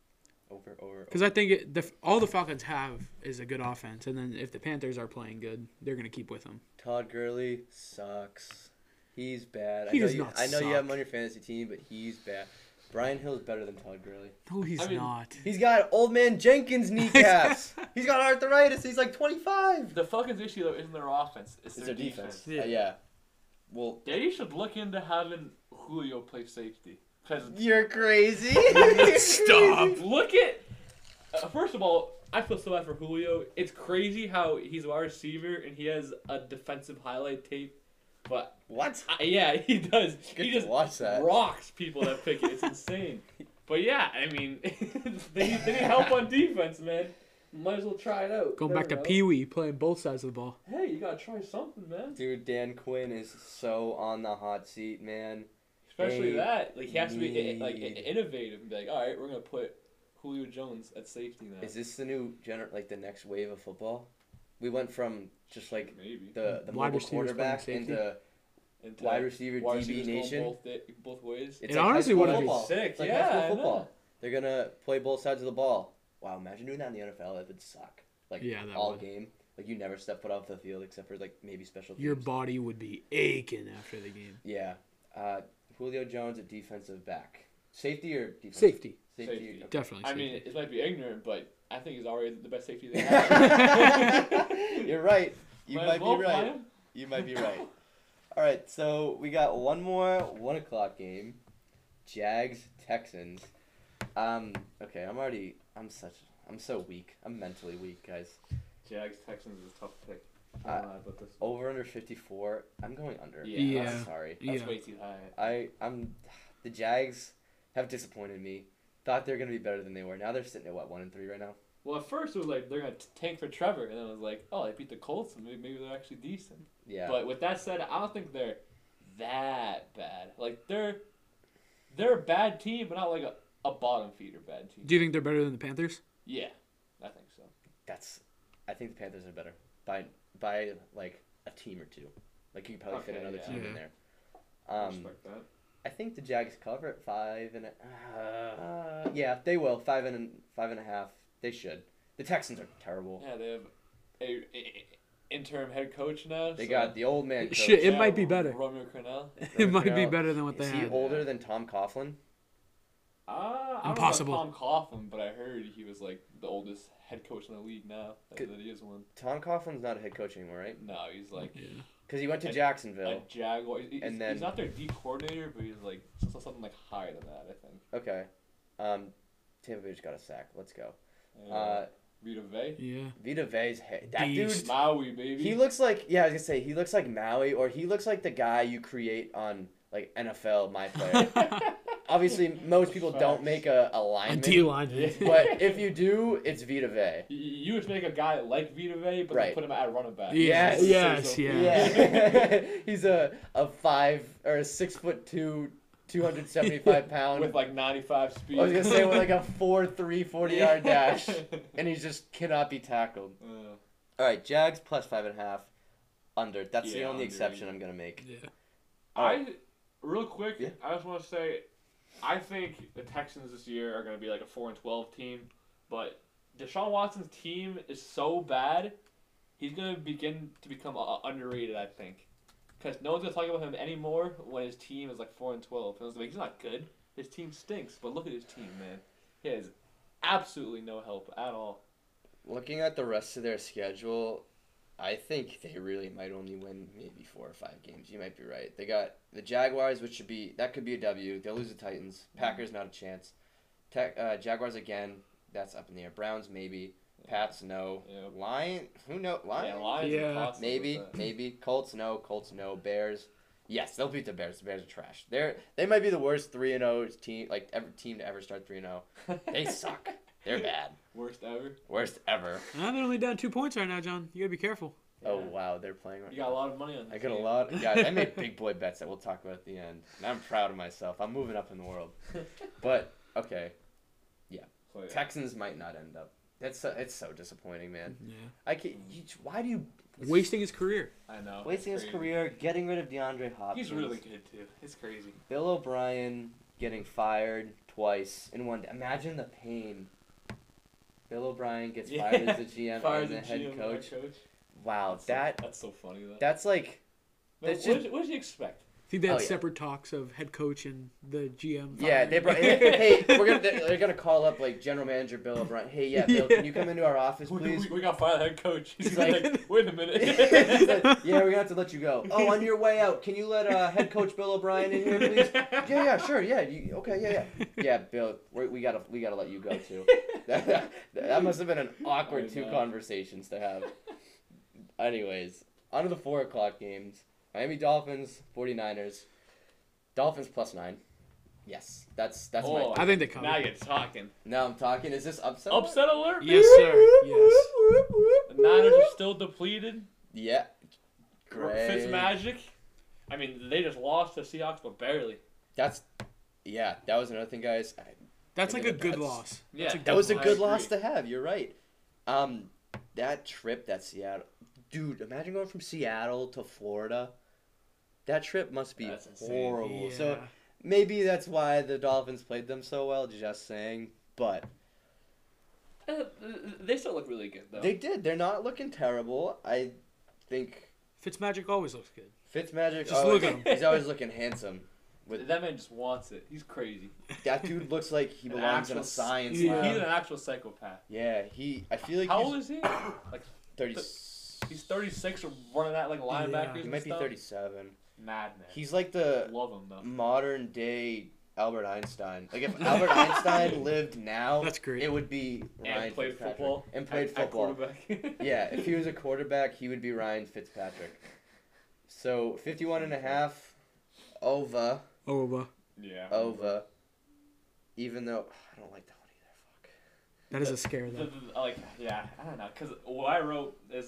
Over. Because I think all the Falcons have is a good offense, and then if the Panthers are playing good, they're gonna keep with them. Todd Gurley sucks. He's bad. He I know does you, not I know you have him suck. on your fantasy team, but he's bad. Brian Hill's better than Todd Gurley. No, he's not. He's got old man Jenkins kneecaps. He's got arthritis. He's like 25. The Falcons' issue though isn't their offense; it's It's their their defense. defense. Yeah. Well, They should look into having Julio play safety. Cause you're crazy. Stop. look at. First of all, I feel so bad for Julio. It's crazy how he's a wide receiver and he has a defensive highlight tape. But What? yeah, he does. Good He to just watch that. rocks people that pick it. It's insane. But yeah, I mean, they need help on defense, man. Might as well try it out. Going back to Never know. Pee Wee, playing both sides of the ball. Hey, you gotta try something, man. Dude, Dan Quinn is so on the hot seat, man. Especially They that, like he has to be like need- innovative and be like, all right, we're gonna put Julio Jones at safety now. Is this the new the next wave of football? We went from just like Maybe the Wide mobile receivers quarterback playing safety. into Into wide receiver wide DB receivers going nation. both ways. It's It like honestly high school wouldn't be football. sick. It's like Yeah, high I school know. football. They're gonna play both sides of the ball. Wow, imagine doing that in the NFL. It would suck. Like Yeah, that all would. game. Like you never step foot off the field except for like maybe special teams. Your body would be aching after the game. Yeah. Julio Jones at defensive back. Safety or defense? Safety. Safety. Okay. Definitely I safety. mean, it might be ignorant, but I think he's already the best safety they have. You're right. You Might might as well be play right. him. You might be right. All right, so we got one more 1 o'clock game. Jags Texans. Okay, I'm so weak. I'm mentally weak, guys. Jags Texans is a tough pick. But this Over under 54. I'm going under. Yeah. I'm sorry. that's Yeah. way too high. The Jags have disappointed me. Thought they were gonna be better than they were. Now they're sitting at what, 1-3 right now? Well, at first it was like they're gonna tank for Trevor, and then it was like, oh, they beat the Colts, and maybe they're actually decent. Yeah. But with that said, I don't think they're that bad. Like they're a bad team, but not like a bottom feeder bad team. Do you think they're better than the Panthers? Yeah, I think so. I think the Panthers are better by like a team or two. Like you could probably fit Okay, another yeah. team in Yeah. there. I respect that. I think the Jags cover at 5 and yeah, they will 5.5. They should. The Texans are terrible. Yeah, they have a interim head coach now. They so- got the old man coach. Shit, it might be better. Romeo Crennel. It might be Crennel. better than what they Is he had. older than Tom Coughlin? I don't Impossible. know about Tom Coughlin, but I heard he was like the oldest head coach in the league now. That he is one. Tom Coughlin's not a head coach anymore, right? No, he's like Yeah. Because he went to A Jacksonville. Jaguar. And then- he's not their D coordinator, but he's like something like higher than that. I think. Okay. Tampa Bay just got a sack. Let's go. Vita Vey. Yeah. Vita Vea's that Beast. dude. Maui, baby. He looks like he looks like Maui, or he looks like the guy you create on like NFL My Player. Obviously, most people don't make a A lineman, D lineman. but if you do, it's Vita Vey. You would make a guy like Vita Vey, but Right. then put him at running back. Yes, Yes. yes, yeah. Yeah, he's a 6'2", 275 pound. with like 95 speed. I was gonna say with like a 4.3 40-yard dash, and he just cannot be tackled. All right, Jags plus 5.5, under. That's the Yeah, only under. exception I'm gonna make. Yeah. Real quick, Yeah. I just want to say, I think the Texans this year are going to be like a 4-12 team, but Deshaun Watson's team is so bad, he's going to begin to become underrated, I think. Because no one's going to talk about him anymore when his team is like 4-12. And like, he's not good. His team stinks, but look at his team, man. He has absolutely no help at all. Looking at the rest of their schedule, I think they really might only win maybe 4 or 5 games. You might be right. They got the Jaguars, which that could be a W. They'll lose the Titans. Packers, not a chance. Jaguars again, that's up in the air. Browns, maybe. Pats, no. Yeah. Lion, who knows? Lions? Yeah, Lions Yeah. are impossible Maybe, with that. maybe. Colts, no. Bears, yes, they'll beat the Bears. The Bears are trash. They might be the worst 3-0 team, like team to ever start 3-0. They suck. They're bad. Worst ever. Worst ever. They're only down 2 points right now, John. You gotta be careful. Yeah. Oh wow, they're playing right You got a lot of money on this I got a game. lot. Guys, I made big boy bets that we'll talk about at the end. And I'm proud of myself. I'm moving up in the world. But okay, So, yeah. Texans might not end up. It's so disappointing, man. Yeah. I can't. Why do you Wasting his career. I know. wasting his it's crazy. career, getting rid of DeAndre Hopkins? He's really good too. It's crazy. Bill O'Brien getting fired twice in one day. Imagine the pain. Bill O'Brien gets fired as the GM and the head coach. Wow, that's so funny though. that's like. No, that's what, just- what did you expect? I think they had Oh, yeah. separate talks of head coach and the GM. Yeah, they brought. Hey, they're gonna call up like general manager Bill O'Brien. Hey, yeah, Bill, can you come into our office, please? We got fired head coach. He's He's like, wait a minute. He's like, yeah, we're gonna have to let you go. Oh, on your way out, can you let head coach Bill O'Brien in here, please? Yeah, sure, yeah. Okay, yeah. Yeah, Bill, we gotta let you go too. That must have been an awkward two conversations to have. Anyways, on to the 4:00 games. Miami Dolphins, 49ers. Dolphins +9. Yes, that's my. I think they cover. Now you're talking. Now I'm talking. Is this upset? Upset alert. Yes, sir. Yes. The Niners are still depleted. Yeah. Great. Fitzmagic. I mean, they just lost to Seahawks, but barely. That was another thing, guys. That's Give like me a the good bets. loss. Yeah, That's That was a I good agree. loss to have. You're right. That trip that Seattle, dude. Imagine going from Seattle to Florida. That trip must be That's insane. horrible. Yeah. So maybe that's why the Dolphins played them so well. Just saying, but They still look really good though. they did. They're not looking terrible. I think Fitzmagic always looks good. Fitzmagic. Just look at him. He's always looking handsome. With That man just wants it. He's crazy. that dude looks like he An belongs in a actual science Yeah. lab. He's an actual psychopath. Yeah, I feel like How he's old is he? Like 30. he's 36 or running that like linebackers. Yeah. He and might be stuff. 37. Madman. He's like the Love him though. modern day Albert Einstein. Like if Albert Einstein lived now, That's great. it would be Ryan And played Fitzpatrick. football. And played at football. quarterback. Yeah, if he was a quarterback, he would be Ryan Fitzpatrick. So 51.5 over. Yeah. Even though I don't like that one either. That is a scare though. Like yeah, I don't know, cause what I wrote is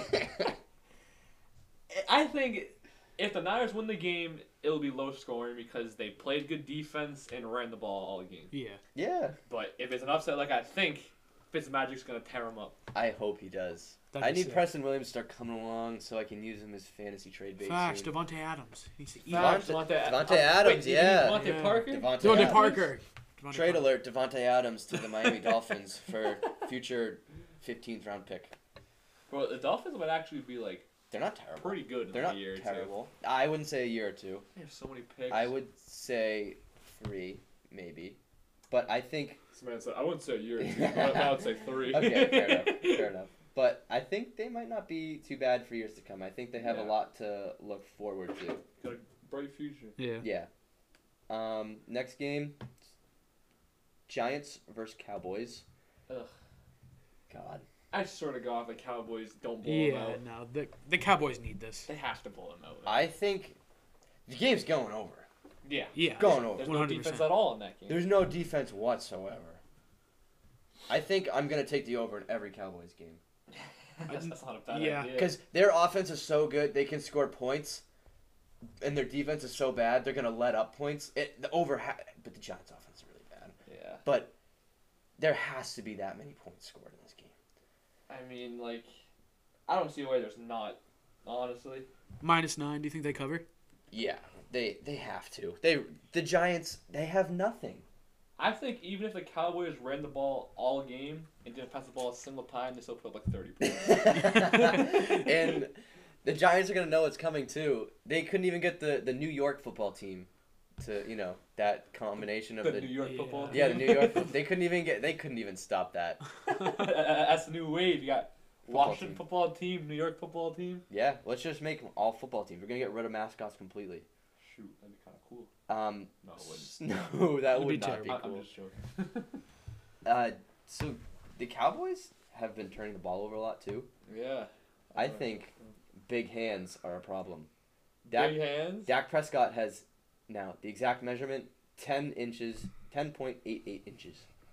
I think if the Niners win the game, it'll be low scoring because they played good defense and ran the ball all game. Yeah. Yeah, But if it's an upset like I think, Fitzmagic's gonna tear him up. I hope he does. That'd I be need sick. Preston Williams to start coming along so I can use him as fantasy trade bait. Facts. soon. Devontae Adams. He's the Devontae Adams, yeah. Devontae Yeah. Parker? Devontae Devontae Adams. Parker. Devontae Trade Parker. alert: Devontae Adams to the Miami Dolphins for future 15th round pick. Bro, the Dolphins might actually be like They're not terrible. pretty good They're in not a year or terrible. I wouldn't say a year or two. two. They have so many picks. I would say 3, maybe. But I think This man said I wouldn't say a year or two. I would say 3. okay, fair enough. Fair enough. But I think they might not be too bad for years to come. I think they have a Yeah. lot to look forward to. Got a bright future. Yeah. Yeah. Next game, Giants versus Cowboys. Ugh. God. I swear to God, the Cowboys don't blow them Yeah. out. No, the Cowboys need this. They have to blow them out. I think the game's going over. Yeah. Yeah. Going over. There's no 100%. defense at all in that game. There's no defense whatsoever. I think I'm going to take the over in every Cowboys game. That's not a bad Yeah. idea. Because their offense is so good, they can score points, and their defense is so bad, they're going to let up points. But the Giants' offense is really bad. Yeah. But there has to be that many points scored in this game. I mean, like, I don't see why there's not, honestly. -9. Do you think they cover? Yeah, they have to. The Giants, they have nothing. I think even if the Cowboys ran the ball all game and didn't pass the ball a single time, they still put up like 30 points. And the Giants are going to know it's coming too. They couldn't even get the New York football team to, that combination of The New York football team. Yeah, the New York. They couldn't even stop that. That's the new wave. You got Football Washington team. football team, New York football team. Yeah, let's just make them all football teams. We're going to get rid of mascots completely. Shoot, that'd be kind of cool. No, No, it wouldn't. that That'd would be not be terrible. cool. I'm just joking. So the Cowboys have been turning the ball over a lot too. Yeah. I think big hands are a problem. Big hands. Dak Prescott has now the exact measurement 10 inches, 10.88 inches.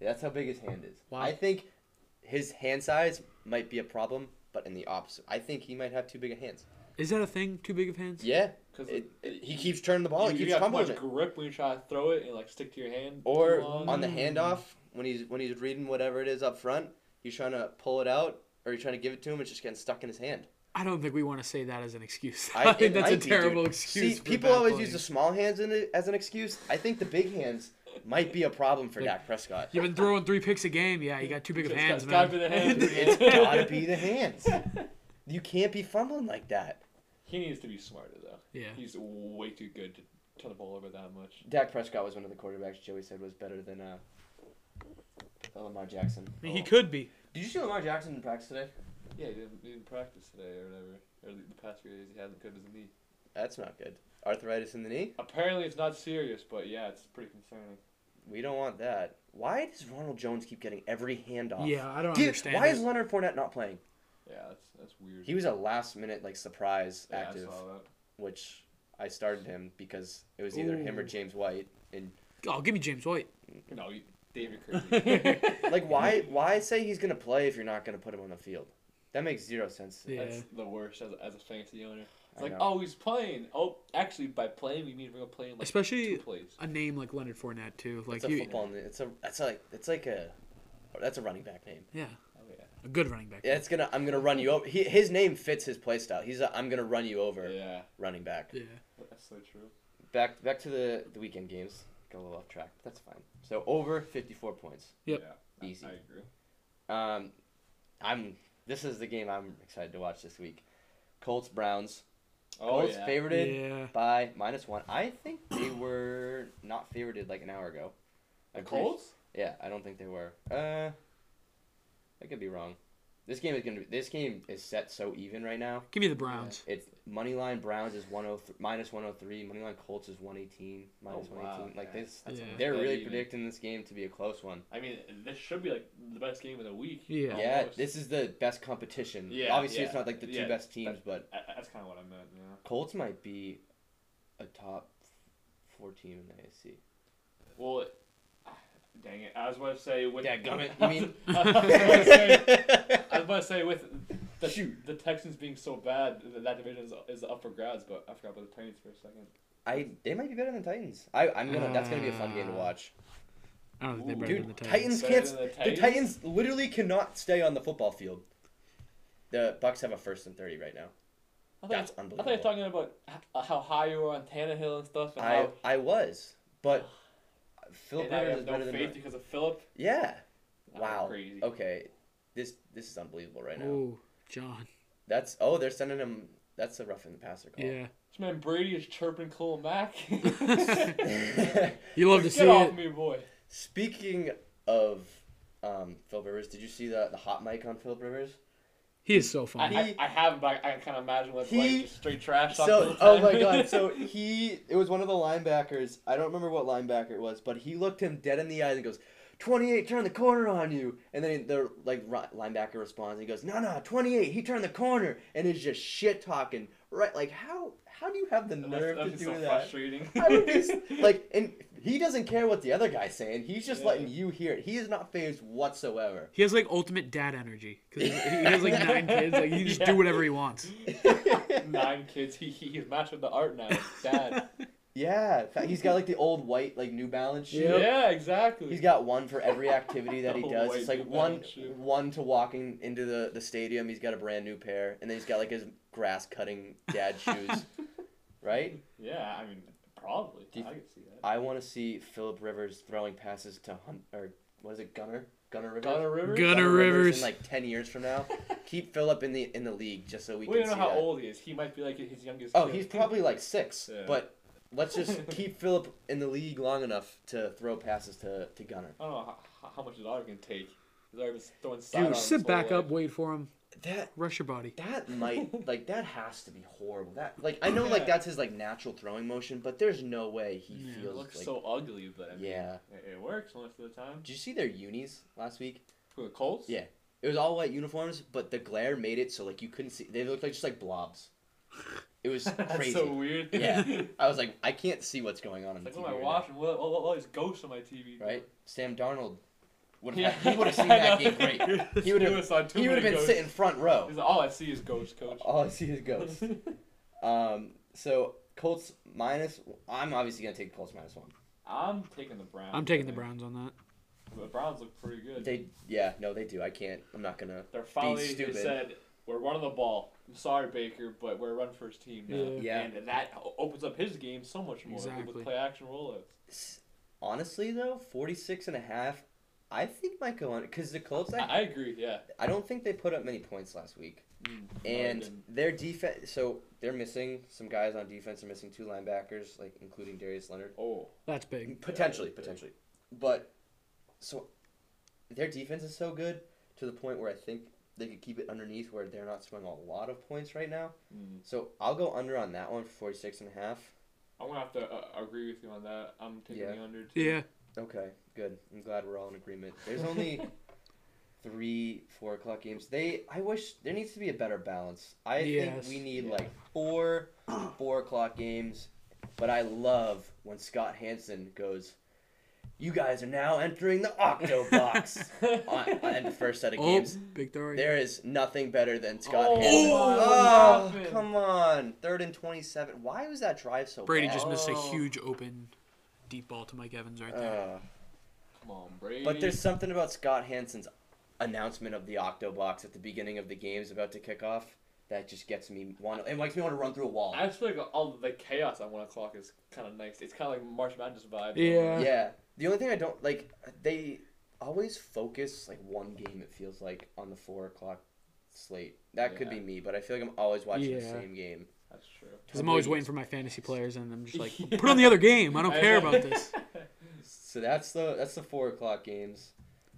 That's how big his hand is. Wow. I think his hand size might be a problem, but in the opposite. I think he might have too big of hands. Is that a thing? Too big of hands? Yeah. Because He keeps turning the ball. He keeps you have too fumbling much it. grip when you try to throw it and like stick to your hand. Or too long. on the handoff, when he's reading whatever it is up front, he's trying to pull it out, or he's trying to give it to him, it's just getting stuck in his hand. I don't think we want to say that as an excuse. I I think it that's a might be, terrible dude. excuse. See, for people bad always playing. use the small hands as an excuse. I think the big hands might be a problem for Like, Dak Prescott. You've been throwing 3 picks a game. Yeah, you got too big of It's hands, gotta man. be the hands. Dude, it's gotta be the hands. You can't be fumbling like that. He needs to be smarter though. Yeah. He's way too good to turn the ball over that much. Dak Prescott was one of the quarterbacks Joey said was better than Lamar Jackson. I mean, he could be. Did you see Lamar Jackson in practice today? Yeah, he didn't practice today or whatever. Or the past few days he hasn't cut his knee. That's not good. Arthritis in the knee? Apparently it's not serious, but yeah, it's pretty concerning. We don't want that. Why does Ronald Jones keep getting every handoff? Yeah, I don't understand. Why it. is Leonard Fournette not playing? Yeah, that's weird. He was a last minute surprise yeah, active, I saw that. which I started him because it was either him or Ooh. James White. And Oh, give me James White. No, David Curry. why say he's gonna play if you're not gonna put him on the field? That makes zero sense. Yeah. That's the worst as a fantasy owner. It's I like, know. oh, he's playing. Oh, actually, by playing we mean we're gonna play him like Especially 2 plays. a name like Leonard Fournette too. Like It's a football. That's a running back name. yeah, Oh yeah. a good running back. Yeah, I'm gonna run you over. His name fits his play style. He's I'm gonna run you over Yeah, running back. Yeah. that's so true. Back to the weekend games. Got a little off track. That's fine. So over 54 points. Yep. Yeah, Easy. I agree. This is the game I'm excited to watch this week. Colts Browns. Oh Colts yeah. favorited Yeah. by -1. I think they were not favorited like an hour ago. The I'm pretty Colts? Yeah, I don't think they were. I could be wrong. This game is set so even right now. Give me the Browns. It's moneyline Browns is -103, moneyline Colts is 118, minus Oh, wow. 118. Like Yeah. this, Yeah. they're Dead really even. predicting this game to be a close one. I mean, this should be like the best game of the week. Yeah. Yeah, almost. this is the best competition. Yeah, Obviously, it's yeah, not like the two yeah, best teams, but That's kind of what I meant. Yeah. Colts might be a top 4 team in the AFC. Well, dang it! I was about to say with. Yeah, gummit. You mean? I was about to say with the Texans being so bad, that division is up for grabs. But I forgot about the Titans for a second. They might be better than Titans. That's gonna be a fun game to watch. I don't think they're Ooh. better Dude, than the Titans Titans. Better can't. than the The Titans? Titans literally cannot stay on the football field. The Bucks have a 1st and 30 right now. That's I thought you unbelievable. were talking about how high you were on Tannehill and stuff. And how I was, but Philip and now you Rivers have is no better than faith because of Philip. Yeah. Oh, Wow. crazy. Okay. This is unbelievable right now. Oh, John. They're sending him. That's a roughing the passer call. Yeah. This man Brady is chirping Cole Mack. You love to Get see off it. me, boy. Speaking of Philip Rivers, did you see the hot mic on Philip Rivers? He is so funny. I haven't, but I can kind of imagine what's He- like just straight trash. talk So, the oh time. my god, so it was one of the linebackers. I don't remember what linebacker it was, but he looked him dead in the eyes and goes, 28, turn the corner on you. And then the linebacker responds and he goes, no, 28, he turned the corner. And it's just shit talking. Right, like how do you have the nerve That'd to be do so that? frustrating. I would be and he doesn't care what the other guy's saying. He's just Yeah. letting you hear it. He is not phased whatsoever. He has like ultimate dad energy because he has like 9 kids. Like he can just Yeah. do whatever he wants. 9 kids. He's mastered the art now. Dad. Yeah, he's got like the old white New Balance shoe. Yep. Yeah, exactly. He's got one for every activity that he The does. white It's like New one Balance shoe. one to walking into the stadium. He's got a brand new pair, and then he's got like his grass cutting dad shoes. Right? Yeah, I mean, probably. Do you- I could see that. I want to see Philip Rivers throwing passes to what is it, Gunner Rivers? Gunner Rivers? Gunner Rivers. in like 10 years from now. Keep Philip in the league just so we We can don't see know how that. old he is. He might be like his youngest Oh, kid. he's probably like 6. Yeah. But let's just keep Philip in the league long enough to throw passes to Gunner. I don't know how much his daughter can take. His daughter was throwing sidearms. Dude, sit his back whole up, life. wait for him, That rush your body. That might that has to be horrible. That I know Yeah. that's his natural throwing motion, but there's no way he Yeah. It feels looks like. so ugly, but I mean, Yeah. it works most of the time. Did you see their unis last week? For the Colts? Yeah. It was all white uniforms, but the glare made it so you couldn't see. They looked like just like blobs. It was That's crazy. so weird. Yeah. I was like, I can't see what's going on in the Like, TV what am I right watching? What all these ghosts on my TV? now. Right? Sam Darnold would have seen that game great. He would have been sitting front row. All I see is ghosts, coach. All I see is ghosts. So Colts minus. I'm obviously gonna take Colts -1. I'm taking the Browns. I'm taking the Browns on that. The Browns look pretty good. They do. I can't. I'm not gonna. They're finally. They said we're running the ball. I'm sorry, Baker, but we're a run-first team now. Yeah. And that opens up his game so much more. Exactly. With play-action rollouts. Honestly, though, 46.5, I think might go on because the Colts. I agree. Yeah. I don't think they put up many points last week, and their defense. So they're missing some guys on defense. They're missing 2 linebackers, like including Darius Leonard. Oh, that's big. Potentially, but so their defense is so good to the point where I think they could keep it underneath where they're not scoring a lot of points right now. So I'll go under on that one for 46.5. I'm gonna have to agree with you on that. I'm taking the under too. Yeah. Okay, good. I'm glad we're all in agreement. There's only 3 4:00 games. I wish there needs to be a better balance. I think we need like 4 4:00 games. But I love when Scott Hansen goes, "You guys are now entering the Octo Box." on the first set of games. Big throw. There is nothing better than Scott Hansen. Come on. 3rd and 27. Why was that drive so Brady bad? just missed a huge open deep ball to Mike Evans right there. Come on, Brady. But there's something about Scott Hansen's announcement of the Octo Box at the beginning of the games about to kick off that just gets me it makes me want to run through a wall. I just feel like all the chaos at 1 o'clock is kind of nice. It's kind of like March Madness vibe. Yeah. The only thing I don't like, they always focus like one game. It feels like on the 4:00 slate. That could be me, but I feel like I'm always watching the same game. That's true. Because I'm always waiting for my fantasy players, and I'm just like, put on the other game. I don't care about this. So that's the 4:00 games.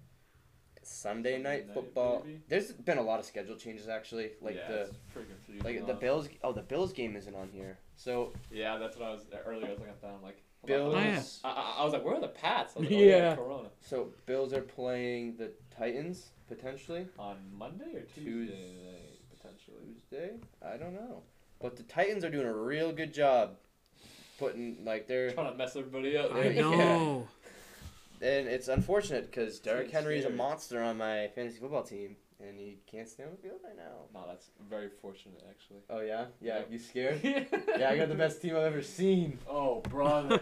Sunday night football. Maybe? There's been a lot of schedule changes actually. Like it's pretty confusing. like the Bills. Oh, the Bills game isn't on here. So yeah, that's what I was earlier. I was looking at that. I'm like, Bills. I was like, where are the Pats? I was like, Corona. So Bills are playing the Titans potentially on Monday or Tuesday. Potentially Tuesday. I don't know, but the Titans are doing a real good job putting they're trying to mess everybody up. I know. And it's unfortunate because Derrick Henry is a monster on my fantasy football team, and he can't stay on the field right now. No, that's very fortunate, actually. Oh, yeah? Yeah, you scared? Yeah, I got the best team I've ever seen. Oh, brother.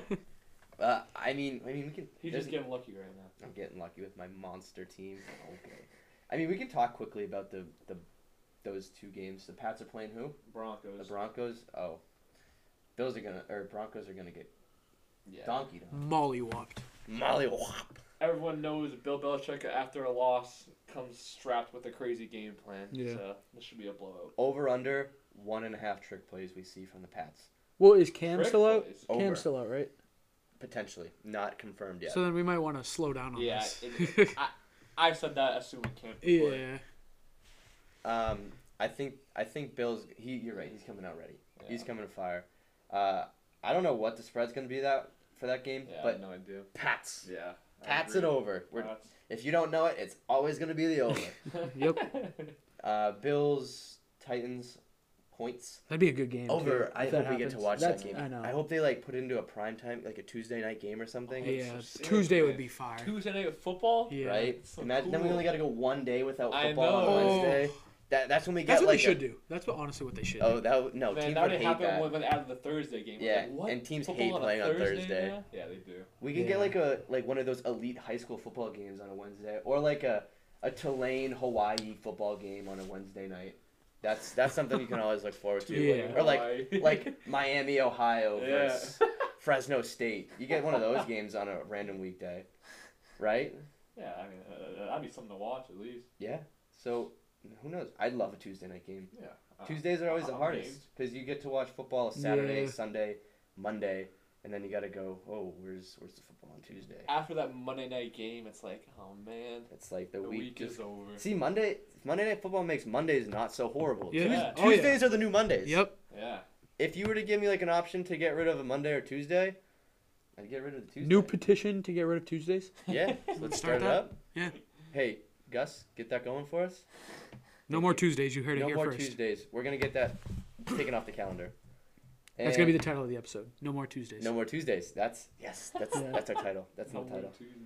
I mean, we can... He's just getting lucky right now. I'm getting lucky with my monster team. Okay. I mean, we can talk quickly about those 2 games. The Pats are playing who? Broncos. The Broncos? Oh. Broncos are gonna get donkeyed on. Mollywopped. Mollywop. Everyone knows Bill Belichick, after a loss, comes strapped with a crazy game plan. Yeah. So this should be a blowout. Over under 1.5 trick plays we see from the Pats. Well, is Cam Trick still out? plays? Cam's still out, right? Potentially. Not confirmed yet. So then we might want to slow down on this. I said that assuming Cam. Yeah. I think Bill's. You're right. He's coming out ready. Yeah. He's coming to fire. I don't know what the spread's gonna be for that game, Yeah, I but have no idea. Pats. Yeah. Pats it over. If you don't know it, it's always gonna be the over. Yep. Bills, Titans, points. That'd be a good game. Over. Too, I hope we get to watch that game. I know. I hope they put it into a prime time, like a Tuesday night game or something. Yeah, so Tuesday sick, would be fire. Tuesday night football. Yeah. Right. So Imagine then we cool. only got to go one day without I football know. on Wednesday. That's when we get That's what like they should do. That's honestly what they should do. no, Man, teams that would already hate happened that. when they added the Thursday game. Yeah, Like, what? and teams Football hate on a playing on Thursday. now? Yeah, they do. We could get like one of those elite high school football games on a Wednesday, or like a Tulane Hawaii football game on a Wednesday night. That's something you can always look forward to. Yeah. Or like Miami, Ohio versus Fresno State. You get one of those games on a random weekday, right? Yeah, I mean that'd be something to watch at least. Yeah. So who knows? I'd love a Tuesday night game. Yeah. Tuesdays are always the hardest because you get to watch football Saturday, Yeah. Sunday, Monday, and then you got to go. Oh, where's the football on Tuesday? After that Monday night game, it's like, oh man, It's like the week just is over. see Monday Night Football makes Mondays not so horrible. Yeah. Tuesdays are the new Mondays. Yep. Yeah. If you were to give me like an option to get rid of a Monday or Tuesday, I'd get rid of the Tuesday. New petition to get rid of Tuesdays. Yeah, let's start it that. up. Yeah. Hey, Gus, get that going for us. No more Tuesdays. You heard it No here more first. Tuesdays. We're gonna get that taken off the calendar. That's gonna be the title of the episode. No more Tuesdays. No more Tuesdays. That's our title. That's No the more title. Tuesdays.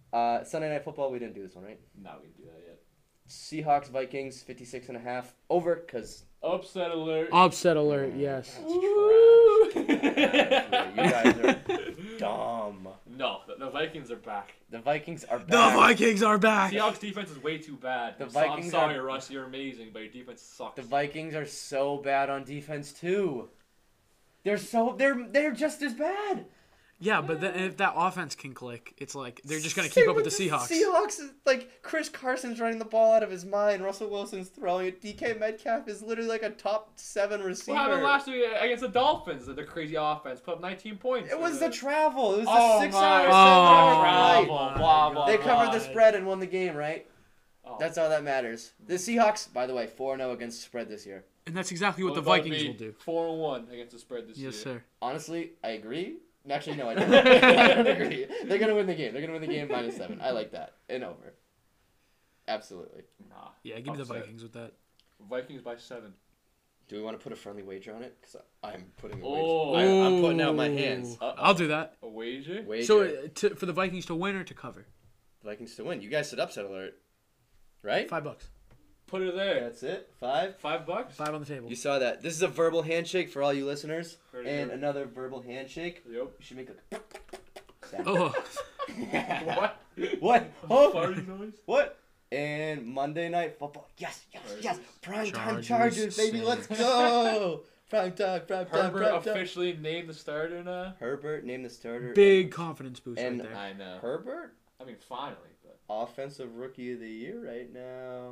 Sunday Night Football, we didn't do this one, right? No, we didn't do that yet. Seahawks, Vikings, 56.5. Over, because... Upset alert. Upset alert, yes. That's trash. You guys are dumb. No, the Vikings are back. The Vikings are back. The Vikings are back. Seahawks defense is way too bad. The I'm Vikings sorry, are- Russ, you're amazing, but your defense sucks. The Vikings are so bad on defense, too. They're just as bad. Yeah, but if that offense can click, it's like they're just going to keep up with the Seahawks. Seahawks is like Chris Carson's running the ball out of his mind. Russell Wilson's throwing it. DK Metcalf is literally like a top 7 receiver. What happened last week against the Dolphins? Their crazy offense put up 19 points. It was the travel. It was the Oh 6 my hour, 7 God. hour Travel. flight. Blah, blah, They blah. covered the spread and won the game, right? Oh. That's all that matters. The Seahawks, by the way, 4-0 against the sred this year. And that's exactly what the Well, Vikings will do. 4-1 against the spread this year. Yes, sir. Honestly, I agree. Actually, no, I don't. I don't agree. They're going to win the game. They're going to win the game -7. I like that. And over. Absolutely. Nah. Yeah, give me the Upset. Vikings with that. Vikings by 7. Do we want to put a friendly wager on it? Because I'm putting a Oh. wager. I'm putting out my hands. Ooh. I'll do that. A wager? Wager. So for the Vikings to win or to cover? Vikings to win. You guys said upset alert. Right? $5. Put it there. That's it. 5. $5? $5 on the table. You saw that. This is a verbal handshake for all you listeners. Heard it And here. another verbal handshake. Yep. You should make a sound. Oh, What? What? Oh. Farting noise? What? And Monday Night Football. Yes, yes, yes. Chargers. Primetime Chargers, Chargers, baby. Let's Saints. go. Prime time, prime time, Herbert prime time. officially named the starter now? Herbert named the starter. big confidence boost And- right there. I know. Herbert, I mean, finally, but offensive rookie of the year right now.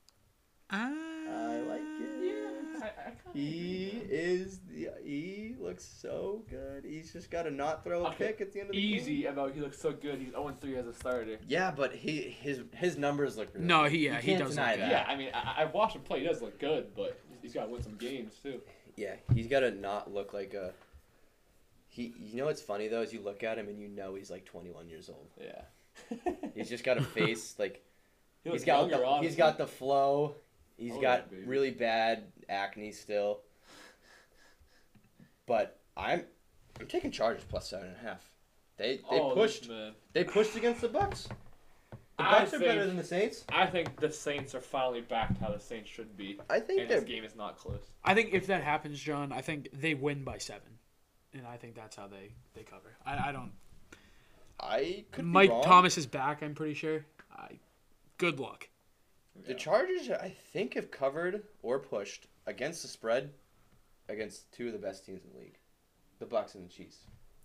I like it. yeah, I He looks so good. He's just got to not throw a Okay, pick at the end of the game. easy. About he looks so good. He's 0-3 as a starter. Yeah, but his numbers look really No, good. he You he can't does deny look good. that. Yeah, I mean, I've watched him play. He does look good, but he's got to win some games too. Yeah, he's got to not look like a. You know what's funny though is you look at him and you know he's like 21 years old. Yeah. He's just got a face like He looks he's got younger, honestly. he's got the flow. He's Oh, got yeah, baby. really bad acne still. But I'm taking Chargers plus 7.5. They Oh, pushed Man. they pushed against the Bucks. The I Bucks are better think- than the Saints. I think the Saints are finally back to how the Saints should be, I think and they're. this game is not close. I think if that happens, John, I think they win by 7. And I think that's how they cover. I don't. I could Mike be wrong. Thomas is back, I'm pretty sure. Good luck. The Chargers, I think, have covered or pushed against the spread against two of the best teams in the league, the Bucks and the Chiefs.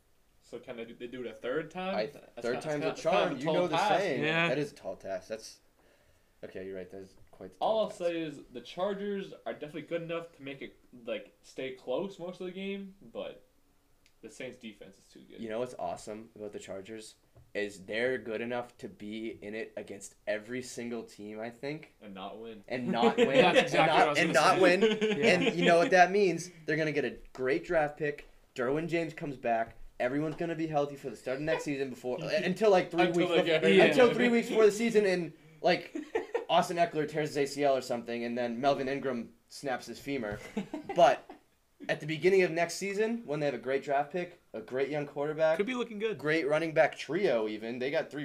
So can they do it a third time? Third time's a that's charm. kind of a You tall know the task. saying. Yeah. That is a tall task. That's okay. You're right. That is quite. The tall All I'll task. say is the Chargers are definitely good enough to make it like stay close most of the game, but the Saints defense is too good. You know what's awesome about the Chargers is they're good enough to be in it against every single team. I think. And not win. And not win. That's exactly what I was and gonna not say. win. Yeah. And you know what that means? They're gonna get a great draft pick. Derwin James comes back. Everyone's gonna be healthy for the start of next season before until like 3 Until weeks. they get hurt. Yeah. Until 3 weeks before the season, and like Austin Eckler tears his ACL or something, and then Melvin Ingram snaps his femur. But at the beginning of next season, when they have a great draft pick, a great young quarterback, Could be looking good. great running back trio, even they got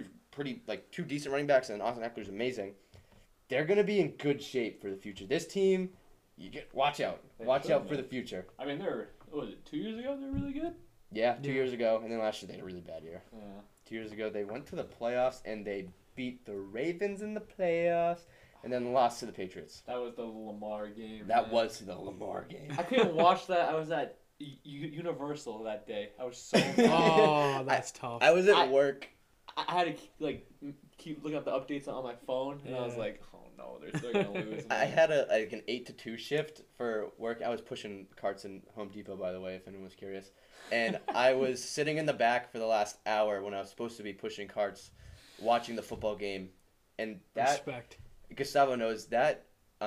two decent running backs, and Austin Eckler's amazing. They're gonna be in good shape for the future. This team, watch out They for should, the man. future. I mean, what was it 2 years ago? They were really good. Yeah, 2 Yeah. years ago, and then last year they had a really bad year. Yeah. 2 years ago they went to the playoffs and they beat the Ravens in the playoffs, and then lost to the Patriots. That was the Lamar game. That man. was the Lamar game. I couldn't watch that. I was at Universal that day. I was so. Oh, that's tough. I was at I- work. I had to keep looking up the updates on my phone, and I was Yeah. like, oh no, they're gonna lose. I man. had an 8 to 2 shift for work. I was pushing carts in Home Depot, by the way, if anyone was curious. And I was sitting in the back for the last hour when I was supposed to be pushing carts, watching the football game. And that, Respect. Gustavo knows, that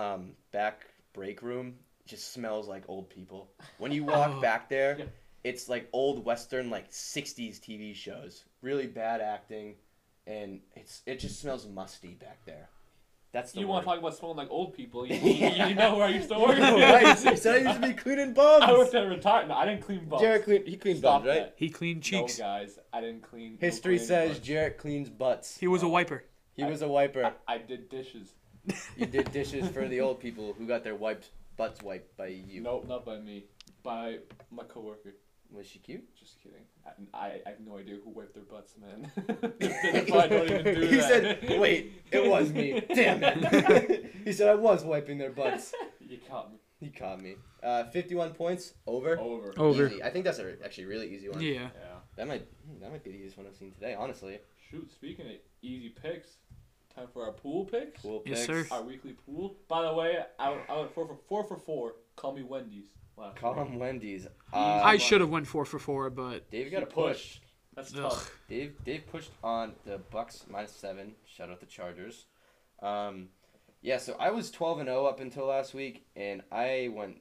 back break room just smells like old people. When you walk Oh. back there, Yeah. it's like old Western, like 60s TV shows. Really bad acting. And it just smells musty back there. That's the You word. want to talk about smelling like old people? You know where I used to work. Right. You said I used to be cleaning bums. I worked at retirement. No, I didn't clean bums. Jarrett cleaned Stop bums, right? that. He cleaned cheeks. No, guys, I didn't clean. History no says butts. Jarrett cleans butts. He was a wiper. He was a wiper. I did dishes. You did dishes for the old people who got their butts wiped by you. Nope, not by me. By my coworker. Was she cute? Just kidding. I have no idea who wiped their butts, man. They probably don't even do He that. said, "Wait, it was me. Damn it." He said, "I was wiping their butts." You caught me. He caught me. 51 points. Over. Over. Easy. I think that's actually a really easy one. Yeah. Yeah. That might be the easiest one I've seen today, honestly. Shoot, speaking of easy picks, time for our pool picks. Cool Yes, picks. sir. Our weekly pool. By the way, I went 4 for 4. Call me Wendy's. Last Call week. him Wendy's. I should have went 4 for 4, but Dave got a He push. pushed. That's ugh. tough. Dave pushed on the Bucks -7. Shout out the Chargers. Yeah, so I was 12-0 up until last week, and I went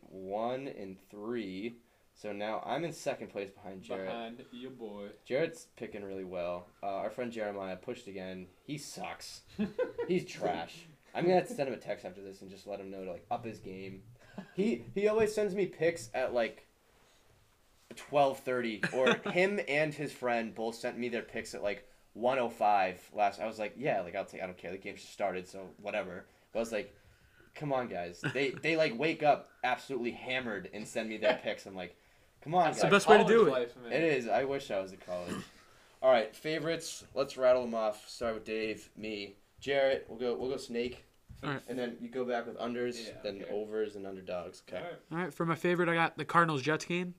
1-3. So now I'm in second place behind Jarrett. Behind your boy. Jarrett's picking really well. Our friend Jeremiah pushed again. He sucks. He's trash. I'm gonna have to send him a text after this and just let him know to like up his game. He always sends me picks at like 12:30, or him and his friend both sent me their picks at like 1:05 last. I was like, yeah, like I don't care. The game just started, so whatever. But I was like, come on, guys. They like wake up absolutely hammered and send me their picks. I'm like, come on, guys. It's the best way to do it. Life, man. It is. I wish I was at college. All right, favorites. Let's rattle them off. Start with Dave, me, Jarrett. We'll go snake, All right. and then you go back with unders, Yeah, then okay. overs and underdogs. Okay. Alright. all right. For my favorite, I got the Cardinals-Jets game.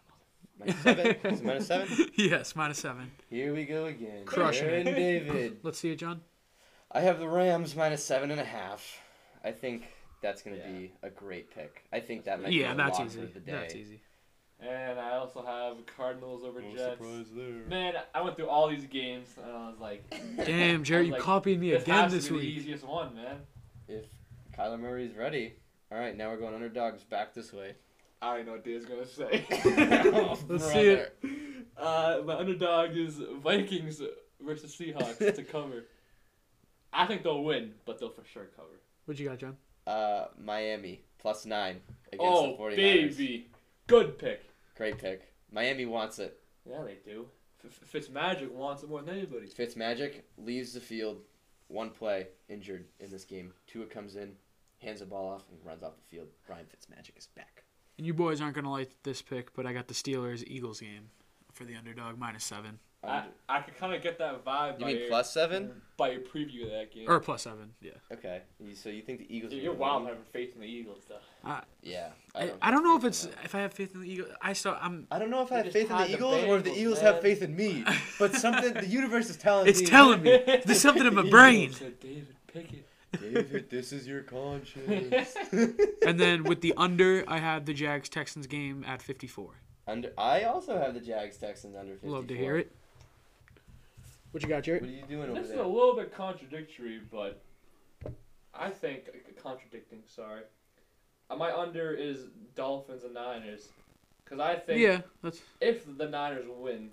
-7. Is it -7? Yes, -7. Here we go again. Crushing Aaron it. David. Let's see it, John. I have the Rams -7.5. I think that's gonna Yeah. be a great pick. I think that might Yeah, be a that's lock easy. for the day. That's easy. And I also have Cardinals over No Jets. surprise there. Man, I went through all these games and I was like, Damn, Jared, you like, copied me this again has to this be week. the easiest one, man. If Kyler Murray's ready. All right, now we're going underdogs back this way. I already know what Dave's gonna say. Oh, Let's see it. My underdog is Vikings versus Seahawks to cover. I think they'll win, but they'll for sure cover. What you got, John? Miami +9 against Oh, the 49ers. baby. Good pick. Great pick. Miami wants it. Yeah, they do. Fitzmagic wants it more than anybody. Fitzmagic leaves the field, one play, injured in this game. Tua comes in, hands the ball off, and runs off the field. Ryan Fitzmagic is back. And you boys aren't going to like this pick, but I got the Steelers-Eagles game for the underdog -7. I could kind of get that vibe You by mean your, +7? by your preview of that game. Or +7, yeah. Okay. So you think the Eagles are You're gonna wild win? having faith in the Eagles, though. Yeah. I don't know if have it's faith in them. if I have faith in the Eagles. I'm I don't know if I You have just faith in had the the Eagles or if the Bengals, Eagles man. have faith in me. But something the universe is telling it's me. telling me. There's something in my brain. Said, David, pick it. David, this is your conscience. And then with the under, I have the Jags-Texans game at 54. I also have the Jags Texans under 54. Love to hear it. What you got, What Jared? are you doing over This is a there? little bit contradictory, but I think contradicting. Sorry, my under is Dolphins and Niners, because I think Yeah, that's if the Niners win,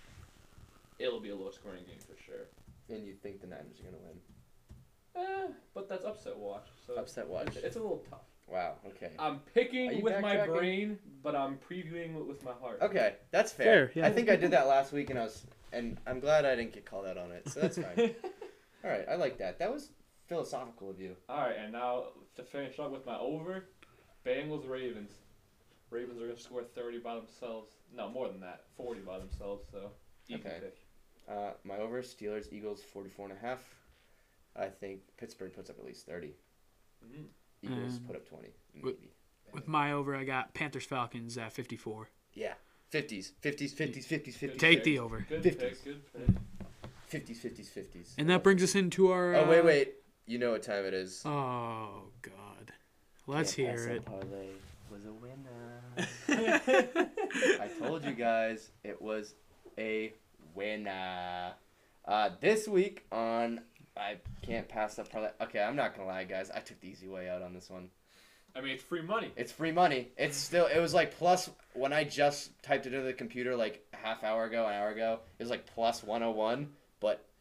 it'll be a low-scoring game for sure. And you think the Niners are gonna win? But that's upset watch. So Upset watch. It's a little tough. Wow. Okay. I'm Are picking you with my backtracking? brain, but I'm previewing with my heart. Okay, that's fair. Fair, yeah. I think I did that last week, and I'm glad I didn't get called out on it. So that's fine. All right, I like that. That was philosophical of you. All right, and now to finish up with my over, Bengals Ravens. Ravens are gonna score 30 by themselves. No, more than that, 40 by themselves. So easy Okay. pick. My over Steelers Eagles 44.5. I think Pittsburgh puts up at least 30. Mm. Eagles put up 20. Maybe. with my over. I got Panthers-Falcons at 54. Yeah. 50s. 50s. 50s. 50s. 50s. Good Take pick. the over. Good 50s. pick. Good pick. 50s. 50s. 50s. And that brings us into our. Oh, wait. You know what time it is. Oh God. Let's Camp hear SM it. Parlay was a winner. I told you guys it was a winner. This week on I can't pass up parlay. Okay, I'm not gonna lie, guys. I took the easy way out on this one. I mean, it's free money. It's free money. It was like plus when I just typed it into the computer like an hour ago. It was like plus 101, but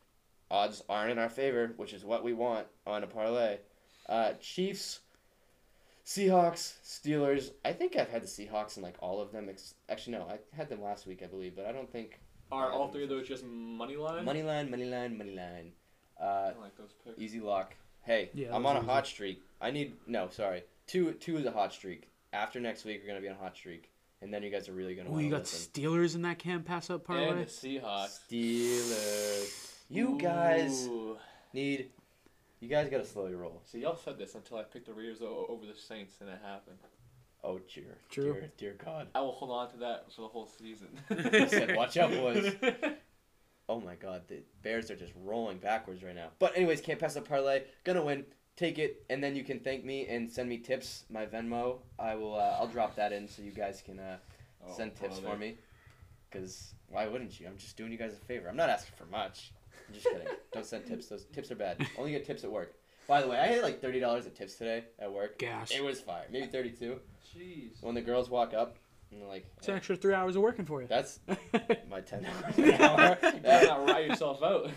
odds aren't in our favor, which is what we want on a parlay. Chiefs, Seahawks, Steelers. I think I've had the Seahawks in like all of them. Actually, no, I had them last week, I believe, but I don't think. Are all three of those just money line? Money line. I like those picks. Easy lock. Hey, Yeah, I'm on a hot streak. Two is a hot streak. After next week, we're gonna be on a hot streak, and then you guys are really gonna. Oh, you got Steelers in that can't pass up parlay. And the Seahawks. Steelers. You guys need. You guys gotta slowly roll. See, y'all said this until I picked the Raiders over the Saints, and it happened. Oh, dear God. I will hold on to that for the whole season. He said, "Watch out, boys." Oh my God, the Bears are just rolling backwards right now. But anyways, can't pass up parlay. Gonna win. Take it, and then you can thank me and send me tips. My Venmo, I'll drop that in so you guys can send tips for me. Because why wouldn't you? I'm just doing you guys a favor. I'm not asking for much. I'm just kidding. Don't send tips. Those tips are bad. Only get tips at work. By the way, I had like $30 of tips today at work. Gosh. It was fire. Maybe 32. Jeez. When the girls walk up, and they're like, It's an extra 3 hours of working for you. That's my $10 an hour. You better not write yourself out.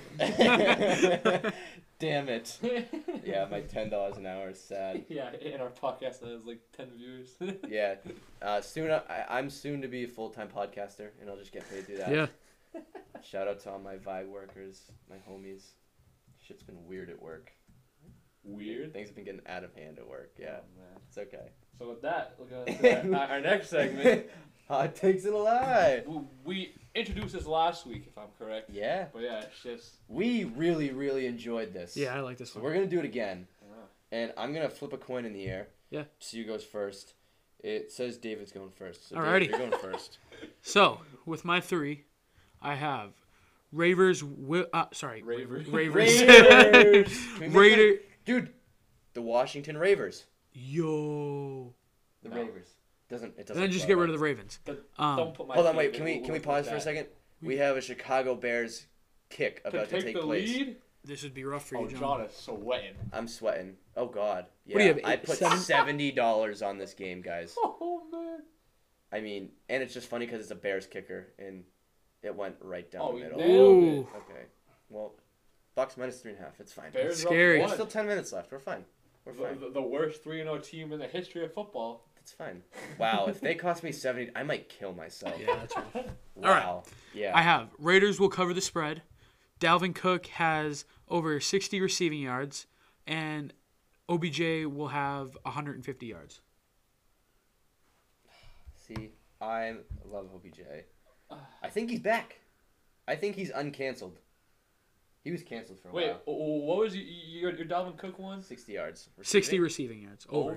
Damn it. Yeah, my $10 an hour is sad. Yeah, in our podcast that has like 10 viewers. Yeah. I'm soon to be a full-time podcaster, and I'll just get paid to do that. Yeah. Shout out to all my Vibe workers, my homies. Shit's been weird at work. Weird? Things have been getting out of hand at work, yeah. Oh, man. It's okay. So with that, look at our next segment. Hot takes and a lie. We introduced this last week, if I'm correct. Yeah. But yeah, it's just... We really, really enjoyed this. Yeah, I like this So one. we're going to do it again. Yeah. And I'm going to flip a coin in the air. Yeah. Sue goes first. It says David's going first. So Alrighty. David, you're going first. So, with my 3, I have Ravers. Ravers. Raiders. Raider. Dude, the Washington Ravers. Yo. The No. Ravers. Doesn't. And then just get rid of the Ravens. Don't put my Hold on, wait. favorite Can we with pause for a that. second? We have a Chicago Bears kick about to take the place. lead? This would be rough for Oh, you, John is sweating. I'm sweating. Oh God. Yeah. What do you have, I put $70 on this game, guys. Oh, man. I mean, and it's just funny because it's a Bears kicker, and it went right down Oh, the we middle. nailed Ooh. it. Okay. Well, Bucks minus 3.5. It's fine. Bears That's scary. up There's one. still 10 minutes left. We're fine. We're fine. The worst 3-0 team in the history of football. It's fine. Wow. If they cost me 70, I might kill myself. Yeah, that's right. Wow. Yeah. I have Raiders will cover the spread. Dalvin Cook has over 60 receiving yards, and OBJ will have 150 yards. See, I love OBJ. I think he's back. I think he's uncanceled. He was canceled for a Wait, while. what was your Dalvin Cook one? 60 yards. 60 receiving yards. Over.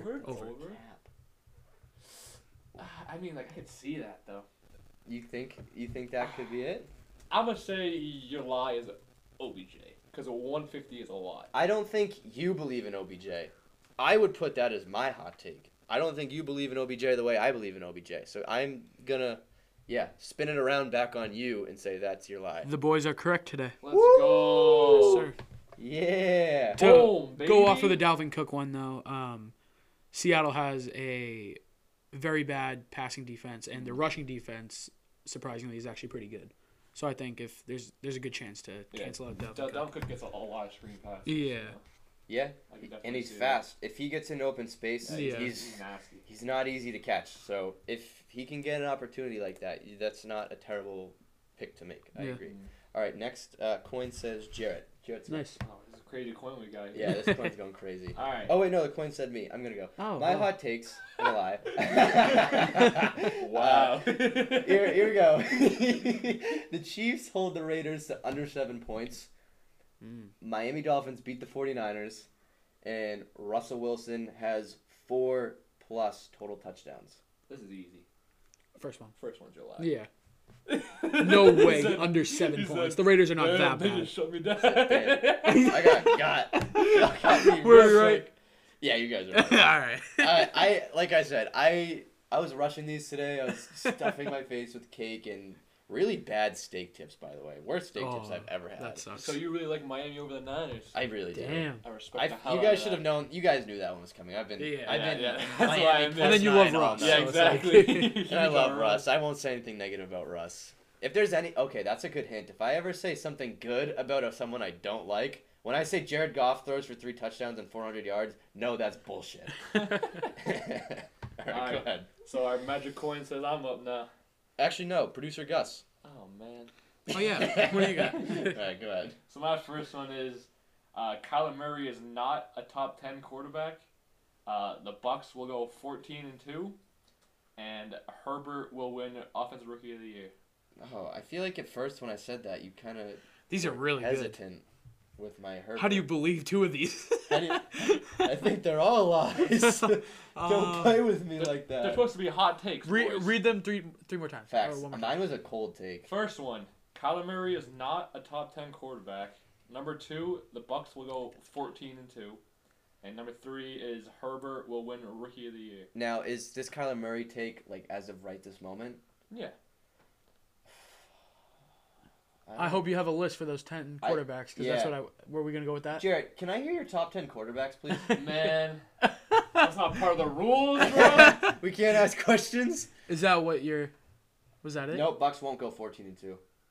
I mean, like, I could see that, though. You think that could be it? I'm going to say your lie is OBJ, because 150 is a lot. I don't think you believe in OBJ. I would put that as my hot take. I don't think you believe in OBJ the way I believe in OBJ. So I'm gonna, spin it around back on you and say that's your lie. The boys are correct today. Let's go. Yes, sir. Yeah. To Boom, baby. go off of the Dalvin Cook one, though, Seattle has a very bad passing defense, and the rushing defense, surprisingly, is actually pretty good. So I think if there's a good chance to cancel out Dalvin Cook. Dalvin Cook gets a lot of screen passes. Yeah. Yeah. I can definitely And he's see fast. If he gets in open space, Yeah. he's nasty. he's not easy to catch. So if he can get an opportunity like that, that's not a terrible pick to make. I agree. All right, next coin says Jarrett. Jarrett's Nice. Oh, this is a crazy coin we got Yeah, here. this coin's going crazy. All right. Oh wait, no, the coin said me. I'm gonna go. Oh, My wow. hot takes and a lie. Wow. Here we go. The Chiefs hold the Raiders to under 7 points. Miami Dolphins beat the 49ers, and Russell Wilson has 4+ total touchdowns. This is easy. First one. First one's your lie. Yeah. No way. He said- Under 7 he points. said, The Raiders are not that They bad. just shut me down. I got me We're real right. quick. Yeah, you guys are right. All right. I like I said, I was rushing these today. I was stuffing my face with cake and really bad steak tips, by the way. Worst steak tips I've ever had. That sucks. So you really like Miami over the Niners? I really do. Damn. I respect the hell You out guys of should have that. known. You guys knew that one was coming. I've been Yeah. Miami That's why I plus meant- And then you love 9 all Russ. night. Yeah, So it's like- exactly. And I love Russ. I won't say anything negative about Russ. If there's any... Okay, that's a good hint. If I ever say something good about someone I don't like, when I say Jared Goff throws for 3 touchdowns and 400 yards, no, that's bullshit. All right, go ahead. So our magic coin says I'm up now. Actually, no. Producer Gus. Oh, man. Oh, yeah. What do you got? All right, go ahead. So my first one is Kyler Murray is not a top 10 quarterback. The Bucs will go 14-2, and Herbert will win Offensive Rookie of the Year. Oh, I feel like at first when I said that, you kind of These are really hesitant with my Herbert. How do you believe 2 of these? I think they're all lies. Don't play with me like that. They're supposed to be hot takes. Read them three more times. Facts. Mine was a cold take. First one, Kyler Murray is not a top 10 quarterback. Number 2, the Bucs will go 14-2. And number 3 is Herbert will win Rookie of the Year. Now, is this Kyler Murray take, like, as of right this moment? Yeah. I hope you have a list for those 10 quarterbacks, because that's what were we going to go with that? Jared, can I hear your top 10 quarterbacks, please? Man, that's not part of the rules, bro. We can't ask questions? Is that what was that it? Nope, Bucs won't go 14-2. Is that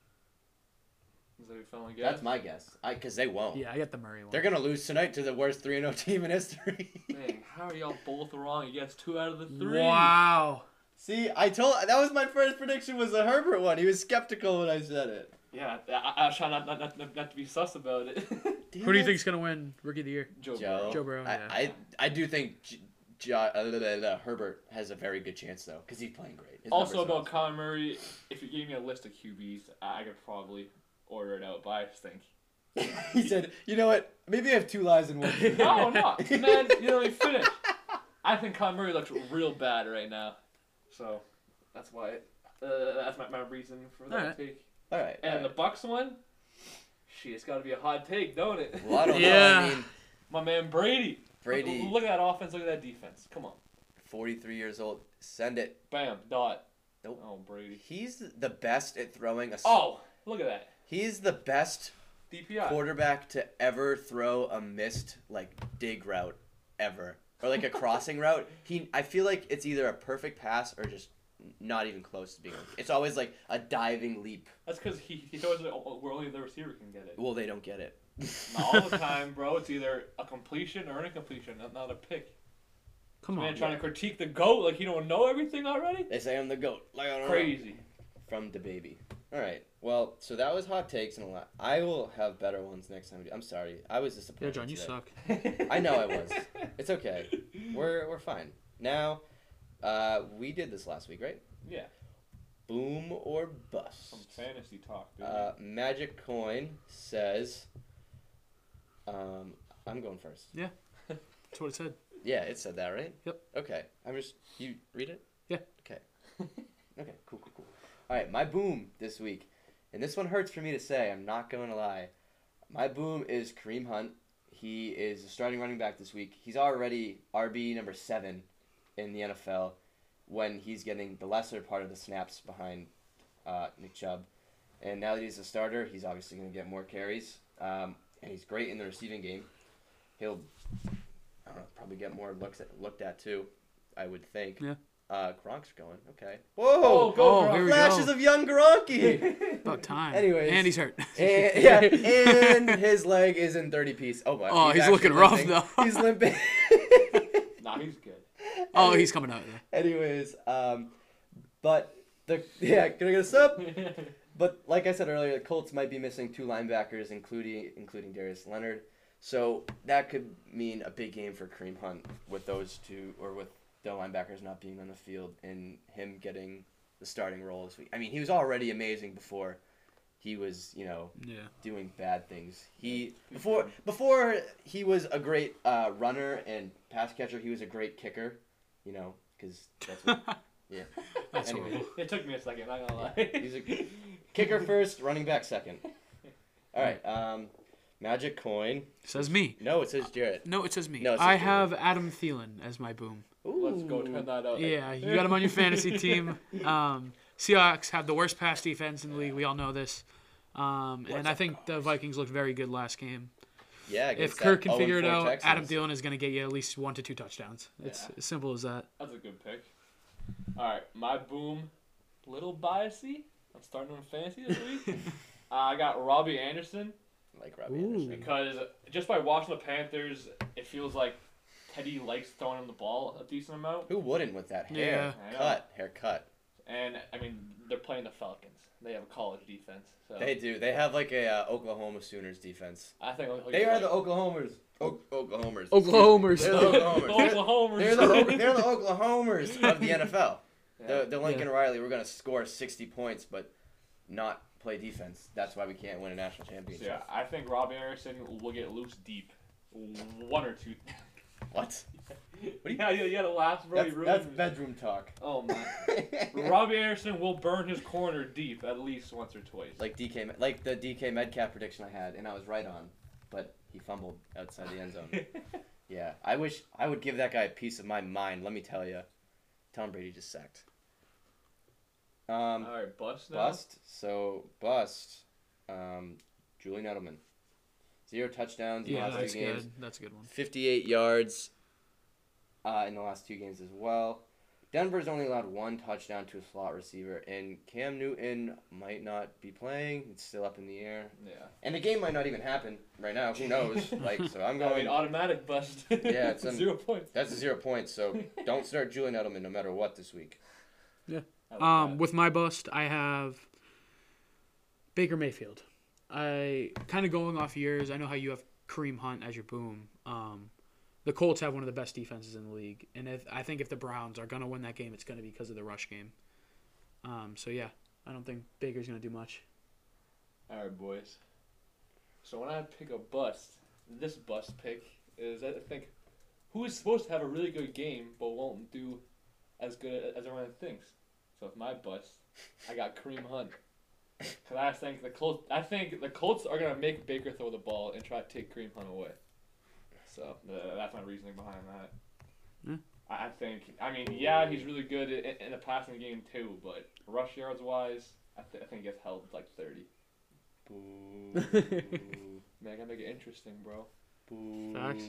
your final guess? That's my guess. Because they won't. Yeah, I got the Murray one. They're going to lose tonight to the worst 3-0 team in history. Dang, how are y'all both wrong? You guess 2 out of the 3. Wow. See, that was my first prediction was the Herbert one. He was skeptical when I said it. Yeah, I was trying not to be sus about it. Who do you think's going to win Rookie of the Year? Joe Burrow, yeah. I do think Herbert has a very good chance, though, because he's playing great. Also about Kyler Murray, if you gave me a list of QBs, I could probably order it out, but I just think. He said, you know what, maybe I have 2 lies in one. No, not. Man, you know, he finished. I think Kyler Murray looks real bad right now. So, that's why. That's my reason for that take. All right. And the Bucs one, it's got to be a hot take, don't it? Well, I don't know. I mean, my man Brady. Brady. Look at that offense. Look at that defense. Come on. 43 years old. Send it. Bam. Dot. Nope. Oh, Brady. He's the best at throwing a... Oh, look at that. He's the best DPI quarterback to ever throw a missed, like, dig route ever. Or, like, a crossing route. I feel like it's either a perfect pass or just not even close to being... It's always, like, a diving leap. That's because he throws it where only the receiver can get it. Well, they don't get it. Not all the time, bro. It's either a completion or an incompletion, not a pick. Come on. Man, trying to critique the GOAT like you don't know everything already? They say I'm the GOAT. Like, I don't Crazy. know. From the baby. All right. Well, so that was hot takes and a lot. I will have better ones next time. I'm sorry. I was disappointed. Yeah, John, you suck. I know I was. It's okay. We're fine. Now, we did this last week, right? Yeah. Boom or bust. Some fantasy talk, dude. Magic Coin says, I'm going first. Yeah. That's what it said. Yeah, it said that, right? Yep. Okay. You read it? Yeah. Okay. Okay, cool. All right, my boom this week. And this one hurts for me to say, I'm not going to lie. My boom is Kareem Hunt. He is a starting running back this week. He's already RB number 7 in the NFL when he's getting the lesser part of the snaps behind Nick Chubb. And now that he's a starter, he's obviously going to get more carries. And he's great in the receiving game. He'll probably get more looked at too, I would think. Yeah. Gronk's going. Okay. Whoa! Go, here we Flashes go. of young Gronky! About time. Anyways. And he's hurt. And his leg is in 30 pieces. Oh, my. Oh, he's looking rough, though. He's limping. Nah, he's good. Oh, he's coming out there. Anyways, but can I get a sub? But like I said earlier, the Colts might be missing 2 linebackers, including Darius Leonard. So that could mean a big game for Kareem Hunt with those 2, or with the linebackers not being on the field and him getting the starting role this week. I mean, he was already amazing before he was, doing bad things. Before he was a great runner and pass catcher, he was a great kicker, because that's what... Yeah. That's anyway. horrible. It took me a second, not gonna lie. He's a kicker first, running back second. All right. Magic Coin. Says me. No, it says Jarrett. No, it says me. No, it says I Jarrett. have Adam Thielen as my boom. Ooh. Let's go turn that out. Yeah, you got him on your fantasy team. Seahawks have the worst pass defense in the league. We all know this. And I think the Vikings looked very good last game. Yeah, if Kirk can figure it out, Texans. Adam Thielen is going to get you at least 1 to 2 touchdowns. It's as simple as that. That's a good pick. All right, my boom, little biasy, I'm starting on fantasy this week. I got Robbie Anderson. I like Robbie Anderson. Because just by watching the Panthers, it feels like Teddy likes throwing him the ball a decent amount. Who wouldn't with that haircut? And, I mean, they're playing the Falcons. They have a college defense. So. They do. They have like a Oklahoma Sooners defense. I think they are the Oklahomers. Oklahomers. Oklahomers. They're the Oklahomers. They're the Oklahomers of the NFL. Yeah. The Lincoln Riley, we're going to score 60 points, but not play defense. That's why we can't win a national championship. So, yeah, I think Robbie Anderson will get loose deep. 1 or 2. What? You had to laugh, bro. That's bedroom talk. Oh, man. Robbie Anderson will burn his corner deep at least once or twice. Like the DK Metcalf prediction I had, and I was right on, but he fumbled outside the end zone. Yeah, I wish I would give that guy a piece of my mind. Let me tell you, Tom Brady just sacked. All right, bust now. Bust. Julian Edelman. 0 touchdowns in the last 2 games. Good. That's a good one. 58 yards in the last 2 games as well. Denver's only allowed 1 touchdown to a slot receiver, and Cam Newton might not be playing. It's still up in the air. Yeah. And the game might not even happen right now. Who knows? So I'm going. I mean, automatic bust. Yeah, it's 0 points. That's a 0 points. So don't start Julian Edelman no matter what this week. Yeah. With my bust, I have Baker Mayfield. I kind of going off years. I know how you have Kareem Hunt as your boom. The Colts have one of the best defenses in the league, and I think if the Browns are gonna win that game, it's gonna be because of the rush game. So yeah, I don't think Baker's gonna do much. All right, boys. So when I pick a bust, this bust pick is I think who is supposed to have a really good game but won't do as good as everyone thinks. So with my bust, I got Kareem Hunt. Because I think the Colts are gonna make Baker throw the ball and try to take Kareem Hunt away. So that's my reasoning behind that. Yeah. I think. I mean, yeah, he's really good in the passing game too, but rush yards wise, I think he gets held like 30. Boo. Man, I gotta make it interesting, bro. Boo. Facts.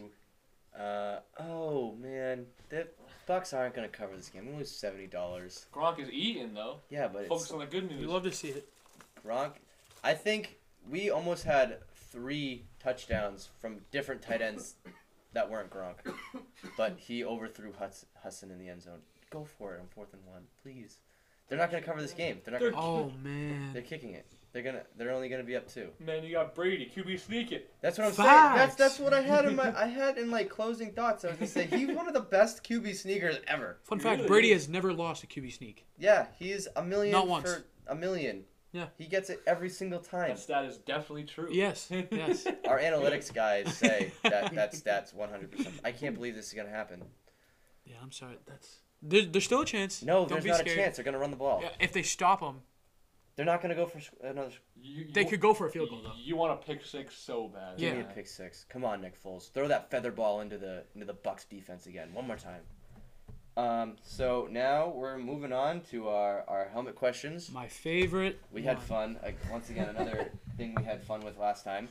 Oh man, the Bucks aren't gonna cover this game. We lose $70. Gronk is eating though. Yeah, but focus on the good news. You love to see it. Gronk, I think we almost had 3 touchdowns from different tight ends that weren't Gronk, but he overthrew Hudson in the end zone. Go for it on 4th and 1, please. They're not gonna cover this game. Oh man. They're kicking it. They're only gonna be up 2. Man, you got Brady, QB sneaking. That's what I'm Facts. saying. That's what I had in my closing thoughts. I was gonna say he's one of the best QB sneakers ever. Fun fact: Brady has never lost a QB sneak. Yeah, he's $1 million Not once. for $1 million. Yeah. He gets it every single time. That stat is definitely true. Yes. Our analytics guys say that stat's 100%. I can't believe this is gonna happen. Yeah, I'm sorry. There's still a chance. No, Don't there's be not scared. a chance. They're gonna run the ball. Yeah, if they stop them, They're not gonna go for another. they could go for a field goal though. You want a pick 6 so bad. Give me a pick 6. Come on, Nick Foles. Throw that feather ball into the Bucks defense again. One more time. So now we're moving on to our helmet questions. My favorite. We had fun. Once again, another thing we had fun with last time.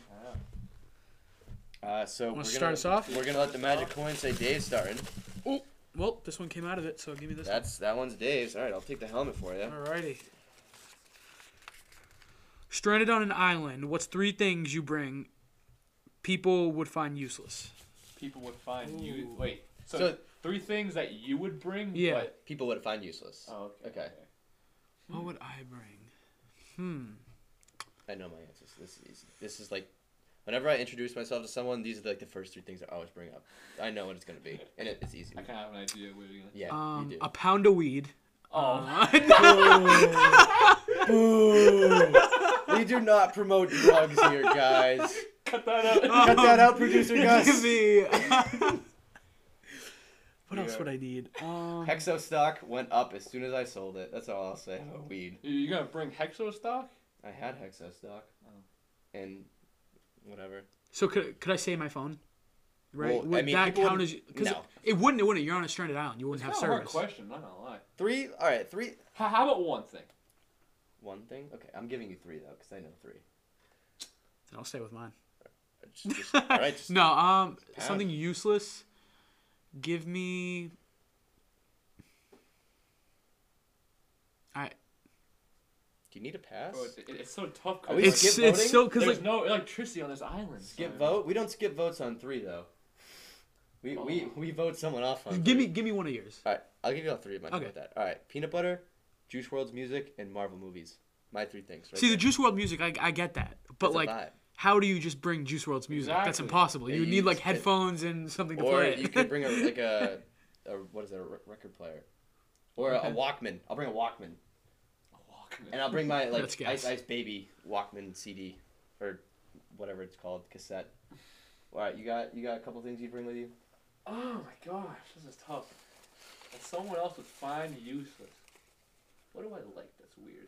So we're gonna start us off? We're gonna let the magic coin say Dave's starting. Oh, well, this one came out of it, so give me this. That one's Dave's. All right, I'll take the helmet for you. Alrighty. Stranded on an island. What's 3 things you bring? People would find useless. People would find you. Wait. So 3 things that you would bring. Yeah. But... People would find useless. Oh, okay. What would I bring? I know my answers. This is easy. This is like, whenever I introduce myself to someone, these are like the first 3 things I always bring up. I know what it's gonna be, and it's easy. I kind of have an idea what you're gonna. Yeah, you do. A pound of weed. Oh. Boo! We do not promote drugs here, guys. Cut that out. Cut that out, producer Gus. What else would I need? Hexo stock went up as soon as I sold it. That's all I'll say about weed. You gonna bring Hexo stock? I had Hexo stock. And whatever. So could I say my phone? Right? Well, would that count as... No. It wouldn't. You're on a stranded island. You wouldn't have service. That's a hard question. I'm not gonna lie. 3? All right, 3. How about one thing? One thing? Okay, I'm giving you 3 though, because I know 3. Then I'll stay with mine. All right. No, something useless. Give me... Do you need a pass? Bro, it's so tough. Are we It's skip voting? so because There's like no electricity on this island. Skip vote? We don't skip votes on 3 though. We vote someone off on. give 3. me one of yours. All right, I'll give you all 3 of mine. Okay. About that. All right, Peanut Butter, Juice WRLD's music, and Marvel movies. My 3 things. Right See, there. the Juice WRLD music, I get that, but That's a like, vibe. how do you just bring Juice WRLD's music? That's Exactly. impossible. Yeah, You you need like just- headphones and something to Or play it. you could bring a what is that? A record player, or Okay. a Walkman. I'll bring a Walkman, Walkman. and I'll bring my like That's gas. Ice Baby Walkman CD or whatever it's called, cassette. All right, you got a couple things you bring with you. Oh my gosh, this is tough. And someone else would find useless. What do I like that's weird?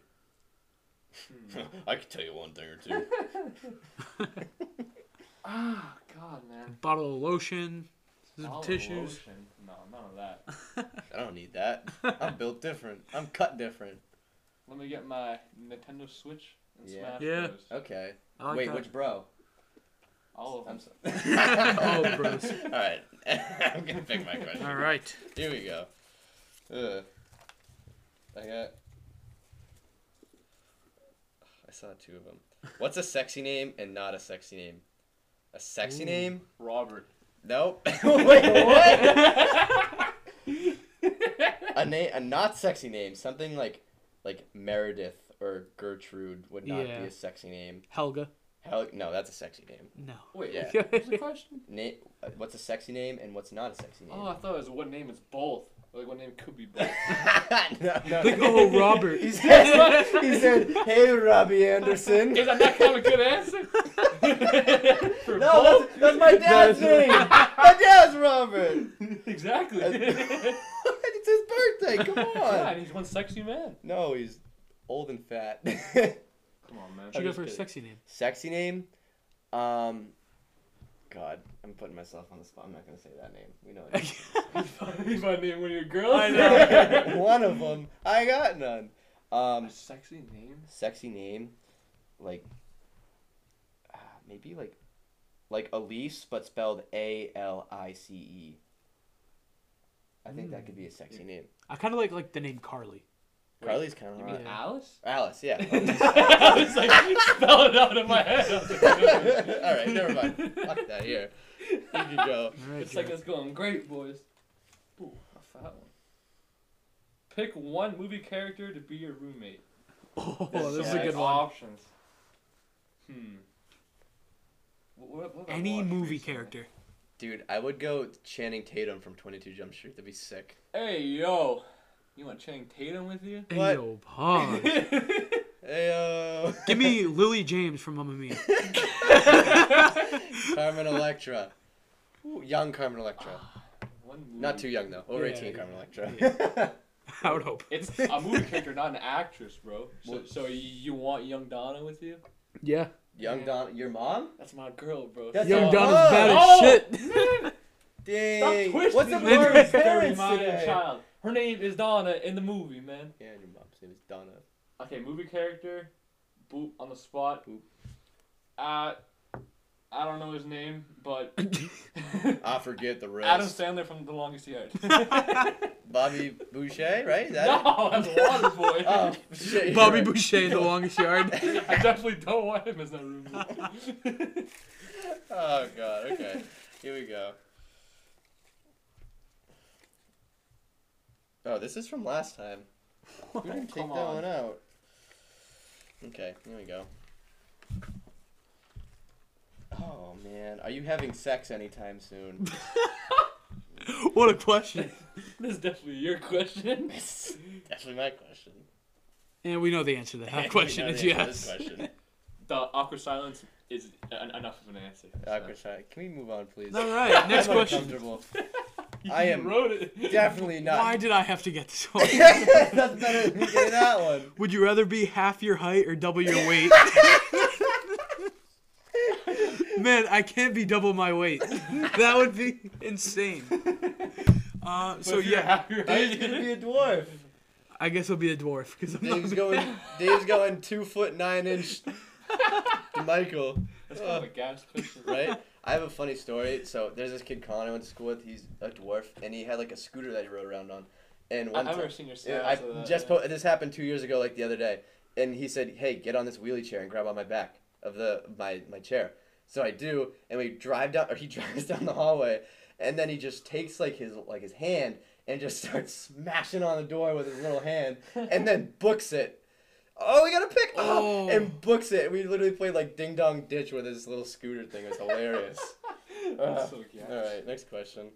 I can tell you one thing or two. Ah, God, man. Bottle of lotion, some Olive tissues. lotion. No, none of that. I don't need that. I'm built different. I'm cut different. Let me get my Nintendo Switch and Yeah. Smash Yeah. Bros. Okay. I like Wait, that. which bro? All of them. I'm sorry. All the bros. All right. I'm gonna pick my question. All right. Here we go. I saw 2 of them. What's a sexy name and not a sexy name? A sexy name? Robert. Nope. Wait, what? A not sexy name. Something like Meredith or Gertrude would not Yeah. be a sexy name. Helga. Hell, no, that's a sexy name. No. Wait, Yeah. what's the question? What's a sexy name and what's not a sexy name? Oh, I thought it was what name is both. Like what name could be both. no. Like, oh, Robert. He said, "Hey, Robbie Anderson." Is that not kind of a good answer? For No, both? that's my dad's name. My dad's Robert. Exactly. It's his birthday. Come Yeah, on. and he's one sexy man. No, he's old and fat. Come on, man. She I'm go just for a kidding. sexy name. Sexy name? God, I'm putting myself on the spot. I'm not gonna say that name. We know it. He's my name one of your girls. I know. One of them. I got none. A sexy name? Sexy name, like maybe like Elise, but spelled ALICE. I think that could be a sexy name. I kind of like the name Carly. Carly's kind of You hot. mean Alice? Alice, yeah. I was like, spell it out in my head. I was like, All right, never mind. Fuck that. Here, you can go. All right, It's like Jared. it's going great, boys. Ooh, a fat one. Pick one movie character to be your roommate. Oh, There's this is so a many good one. options. What have I Any watched movie recently? character. Dude, I would go Channing Tatum from 22 Jump Street. That'd be sick. Hey, yo. You want Channing Tatum with you? Hey, What? yo, pause. Heyo. Give me Lily James from Mamma Mia. Carmen Electra. Ooh, young Carmen Electra. One movie. Not too young though. Over Yeah, 18 yeah, Carmen Electra. yeah. I would hope. It's a movie character, not an actress, bro. So, Well- so you want young Donna with you? Yeah. Young Don, your mom? That's my girl, bro. That's Young Oh, Donna's bad as oh, shit. Man. Dang. Stop What's the twisting words, parents' dirty parents minded today? child. Her name is Donna in the movie, man. Yeah, and your mom's name is Donna. Okay, movie character. Boop on the spot. Boop. I don't know his name, but I forget the rest. Adam Sandler from The Longest Yard. Bobby Boucher, right? Is that No, that's Waterboy. Oh, shit. you're Bobby right. Boucher in The Longest Yard. I definitely don't want him as my roommate. Oh, God. Okay. Here we go. Oh, this is from last time. We didn't take Come that on. one out. Okay, here we go. Oh, man. Are you having sex anytime soon? What a question. This is definitely your question. It's definitely my question. And we know the answer to that We question know is the answer to this yes. question. The awkward silence is enough of an answer. so. Awkward silence. Can we move on, please? All right, next I'm question. uncomfortable. You I am wrote it. Definitely not. Why did I have to get this one? That's better than getting that one. Would you rather be half your height or double your weight? Man, I can't be double my weight. That would be insane. So If you're yeah, happy, I was gonna be a dwarf. I guess I'll be a dwarf because I'm Dave's not. going 2'9" to Michael. That's kind of a gas question. Right? I have a funny story. So there's this kid Colin I went to school with. He's a dwarf, and he had like a scooter that he rode around on. And one I've time, never seen your yeah, stats of that, just yeah. this happened 2 years ago, like the other day. and he said, "Hey, get on this wheelie chair and grab on my back of my chair." So I do, and we drive down, or he drives down the hallway, and then he just takes his hand and just starts smashing on the door with his little hand, and then books it. Oh, we got a pick! Oh, and books it. We literally played like Ding Dong Ditch with his little scooter thing. It was hilarious. So all right, next question.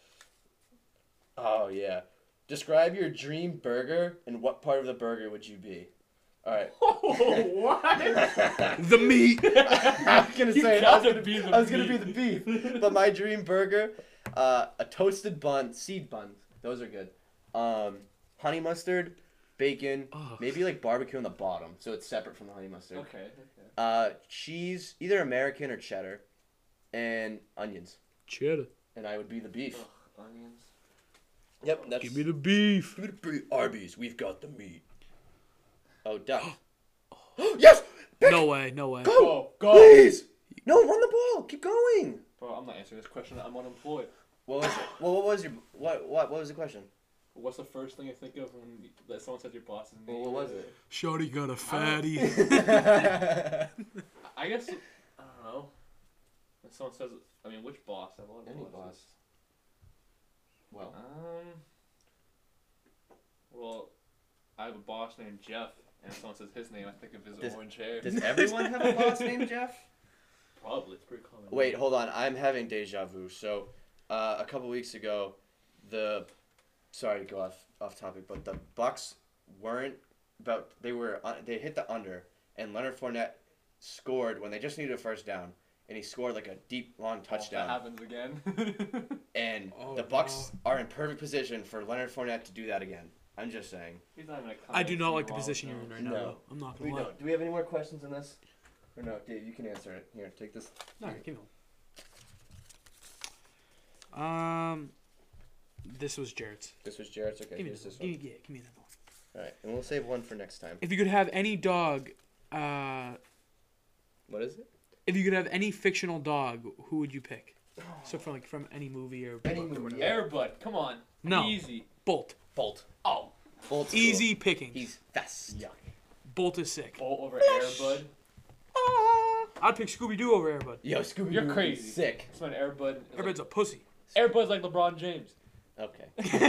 Oh yeah, describe your dream burger and what part of the burger would you be? All right. What? The meat. I was gonna say I was gonna be the beef, but my dream burger, a toasted bun, seed buns. Those are good. Honey mustard, bacon, maybe like barbecue on the bottom, so it's separate from the honey mustard. Okay. Cheese, either American or cheddar, and onions. Cheddar. And I would be the beef. Onions. Yep. That's. Give me the beef. Give me the beef. Arby's. We've got the meat. Oh, duck. Yes! Pick! No way, no way. Go! Please! No, run the ball! Keep going! Bro, I'm not answering this question. I'm unemployed. What was it? What was your... What was the question? What's the first thing you think of when someone says your boss's name? Well, what was it? Shorty got a fatty. I guess... I don't know. When someone says... I mean, which boss? I have a lot of Any bosses. boss. Well. Well, I have a boss named Jeff. And if someone says his name, I think of his orange hair. Does everyone have a boss named Jeff? Probably. It's pretty common. Wait, hold on. I'm having deja vu. So, a couple weeks ago, sorry to go off topic, but the Bucks weren't about. They hit the under, and Leonard Fournette scored when they just needed a first down, and he scored like a deep long touchdown. That happens again. And the Bucks are in perfect position for Leonard Fournette to do that again. I'm just saying. He's not even I do not like the position you're in right now. No. I'm not gonna lie. Do we have any more questions on this? Or no, Dave, you can answer it. Here, take this. No, give me one. This was Jared's. This was Jared's. Okay, give me here's this one. one. Give me that one. All right, and we'll save one for next time. If you could have any dog, what is it? If you could have any fictional dog, who would you pick? So from any movie or any book or movie. whatever. Airbud, come on. No. Easy. Bolt. Oh. Bolt's Easy cool. picking. He's fast. Yuck. Bolt is sick. Bolt over Airbud. I'd pick Scooby Doo over Airbud. Yo, Scooby Doo. You're crazy. Sick. That's when Airbud. Airbud's a pussy. Airbud's like LeBron James. Okay.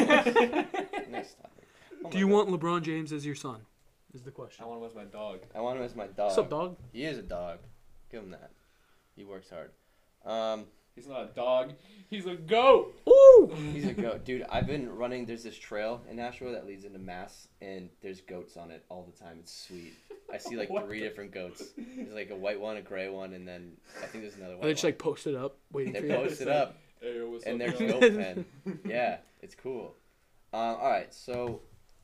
Next topic. Do you want LeBron James as your son? Is the question. I want him as my dog. I want him as my dog. What's up, dog? He is a dog. Give him that. He works hard. He's not a dog. He's a goat. Ooh! He's a goat. Dude, I've been running. There's this trail in Nashua that leads into Mass, and there's goats on it all the time. It's sweet. I see like 3 different goats. There's like a white one, a gray one, and then I think there's another one. They just like post it up, waiting They for you. post it up, Hey, what's and up, there's guys? goat pen. Yeah, it's cool. All right, so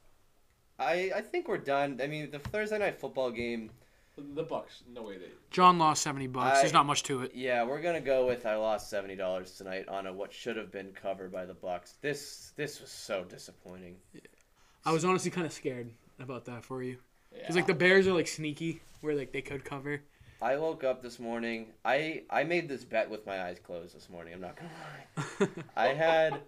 I think we're done. I mean, the Thursday night football game. The Bucks, no way they. John lost $70. There's not much to it. Yeah, we're gonna go with I lost $70 tonight on what should have been covered by the Bucks. This was so disappointing. I was honestly kind of scared about that for you, Yeah. because like the Bears are like sneaky, where like they could cover. I woke up this morning. I made this bet with my eyes closed this morning. I'm not gonna lie. I had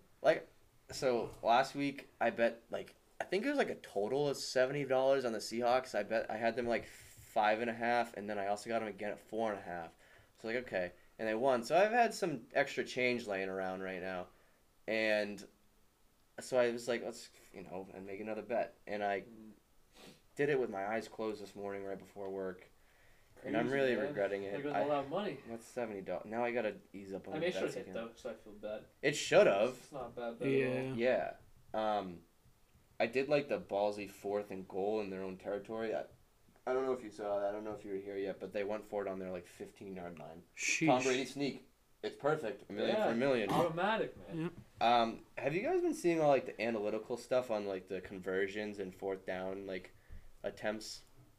so last week I bet I think it was like a total of $70 on the Seahawks. I had them 5.5, and then I also got them again at 4.5. So okay, and they won. So I've had some extra change laying around right now, and so I was like, let's and make another bet, and I did it with my eyes closed this morning right before work. And I'm really regretting it. There goes a lot of money. That's $70. Now I gotta ease up on I the mean, it should bets have hit again. though, so I feel bad. It should have. It's not bad though. Yeah. Yeah. I did like the ballsy 4th and goal in their own territory. I don't know if you saw that. I don't know if you were here yet, but they went for it on their 15-yard line. Sheesh. Tom Brady sneak. It's perfect. $1 million for $1 million. Automatic, man. Yeah. Have you guys been seeing all the analytical stuff on the conversions and 4th down attempts?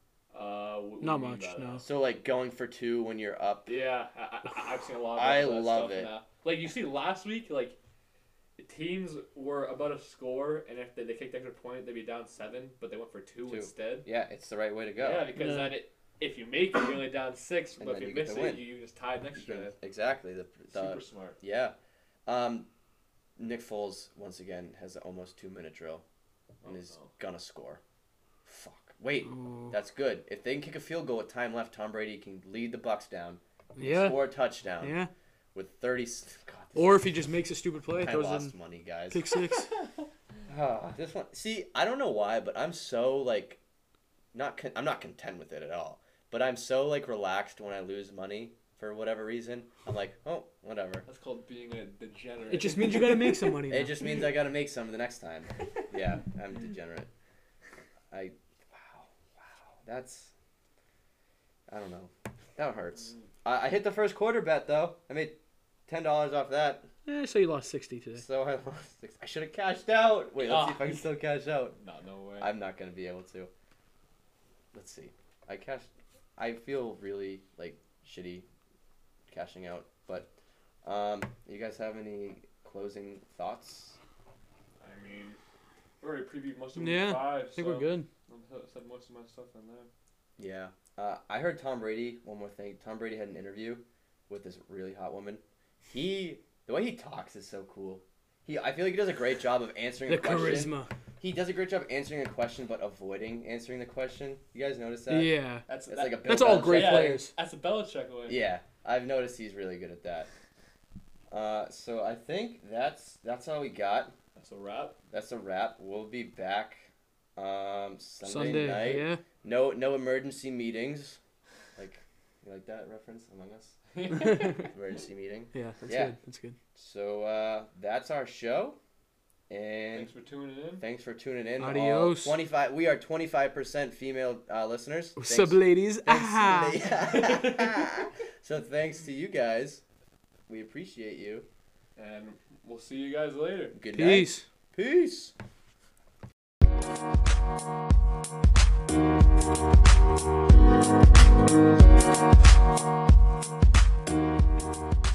Not much, no. So going for 2 when you're up. Yeah, I've seen a lot of I that love stuff it. now. You see last week, the teams were about to score, and if they kicked the extra point, they'd be down 7, but they went for 2 instead. Yeah, it's the right way to go. Yeah, because then if you make it, you're only down 6, And but if then you you get miss the it, win. you just tied next to it. Exactly. Super smart. Yeah. Nick Foles once again has an almost 2-minute drill and is gonna score. Fuck. wait, that's good. If they can kick a field goal with time left, Tom Brady can lead the Bucs down. Yeah. Score a touchdown. Yeah. With 30. God, or if he just makes a stupid play, I throws lost in money, guys. pick six. This one. See, I don't know why, but I'm so like, I'm not content with it at all. But I'm so like relaxed when I lose money for whatever reason. I'm like, oh, whatever. That's called being a degenerate. It just means you gotta make some money now. It just means I gotta make some the next time. Yeah, I'm degenerate. Wow. That's, I don't know. That hurts. I hit the first quarter bet though. I made $10 off that. So you lost 60 today. So I lost 6. I should have cashed out. Wait, let's see if I can still cash out. No way. I'm not gonna be able to. Let's see. I feel really like shitty cashing out, but you guys have any closing thoughts? I mean, we already previewed most of Yeah, 5. I think we're good. I said most of my stuff in there. Yeah. I heard Tom Brady, one more thing. Tom Brady had an interview with this really hot woman. The way he talks is so cool. I feel like he does a great job of answering a question. The charisma. He does a great job answering a question, but avoiding answering the question. You guys notice that? Yeah. That's like a Bill That's all Belichick. great players. That's a Belichick way. Yeah, I've noticed he's really good at that. So I think that's all we got. That's a wrap. That's a wrap. We'll be back Sunday night. Yeah. No emergency meetings. Like, you like that reference, Among Us? Emergency meeting. Yeah, good. That's good. So that's our show. And thanks for tuning in. Adios. 25. We are 25% female listeners. What's up, ladies? So thanks to you guys. We appreciate you. And we'll see you guys later. Good Peace. Night. Peace. Peace.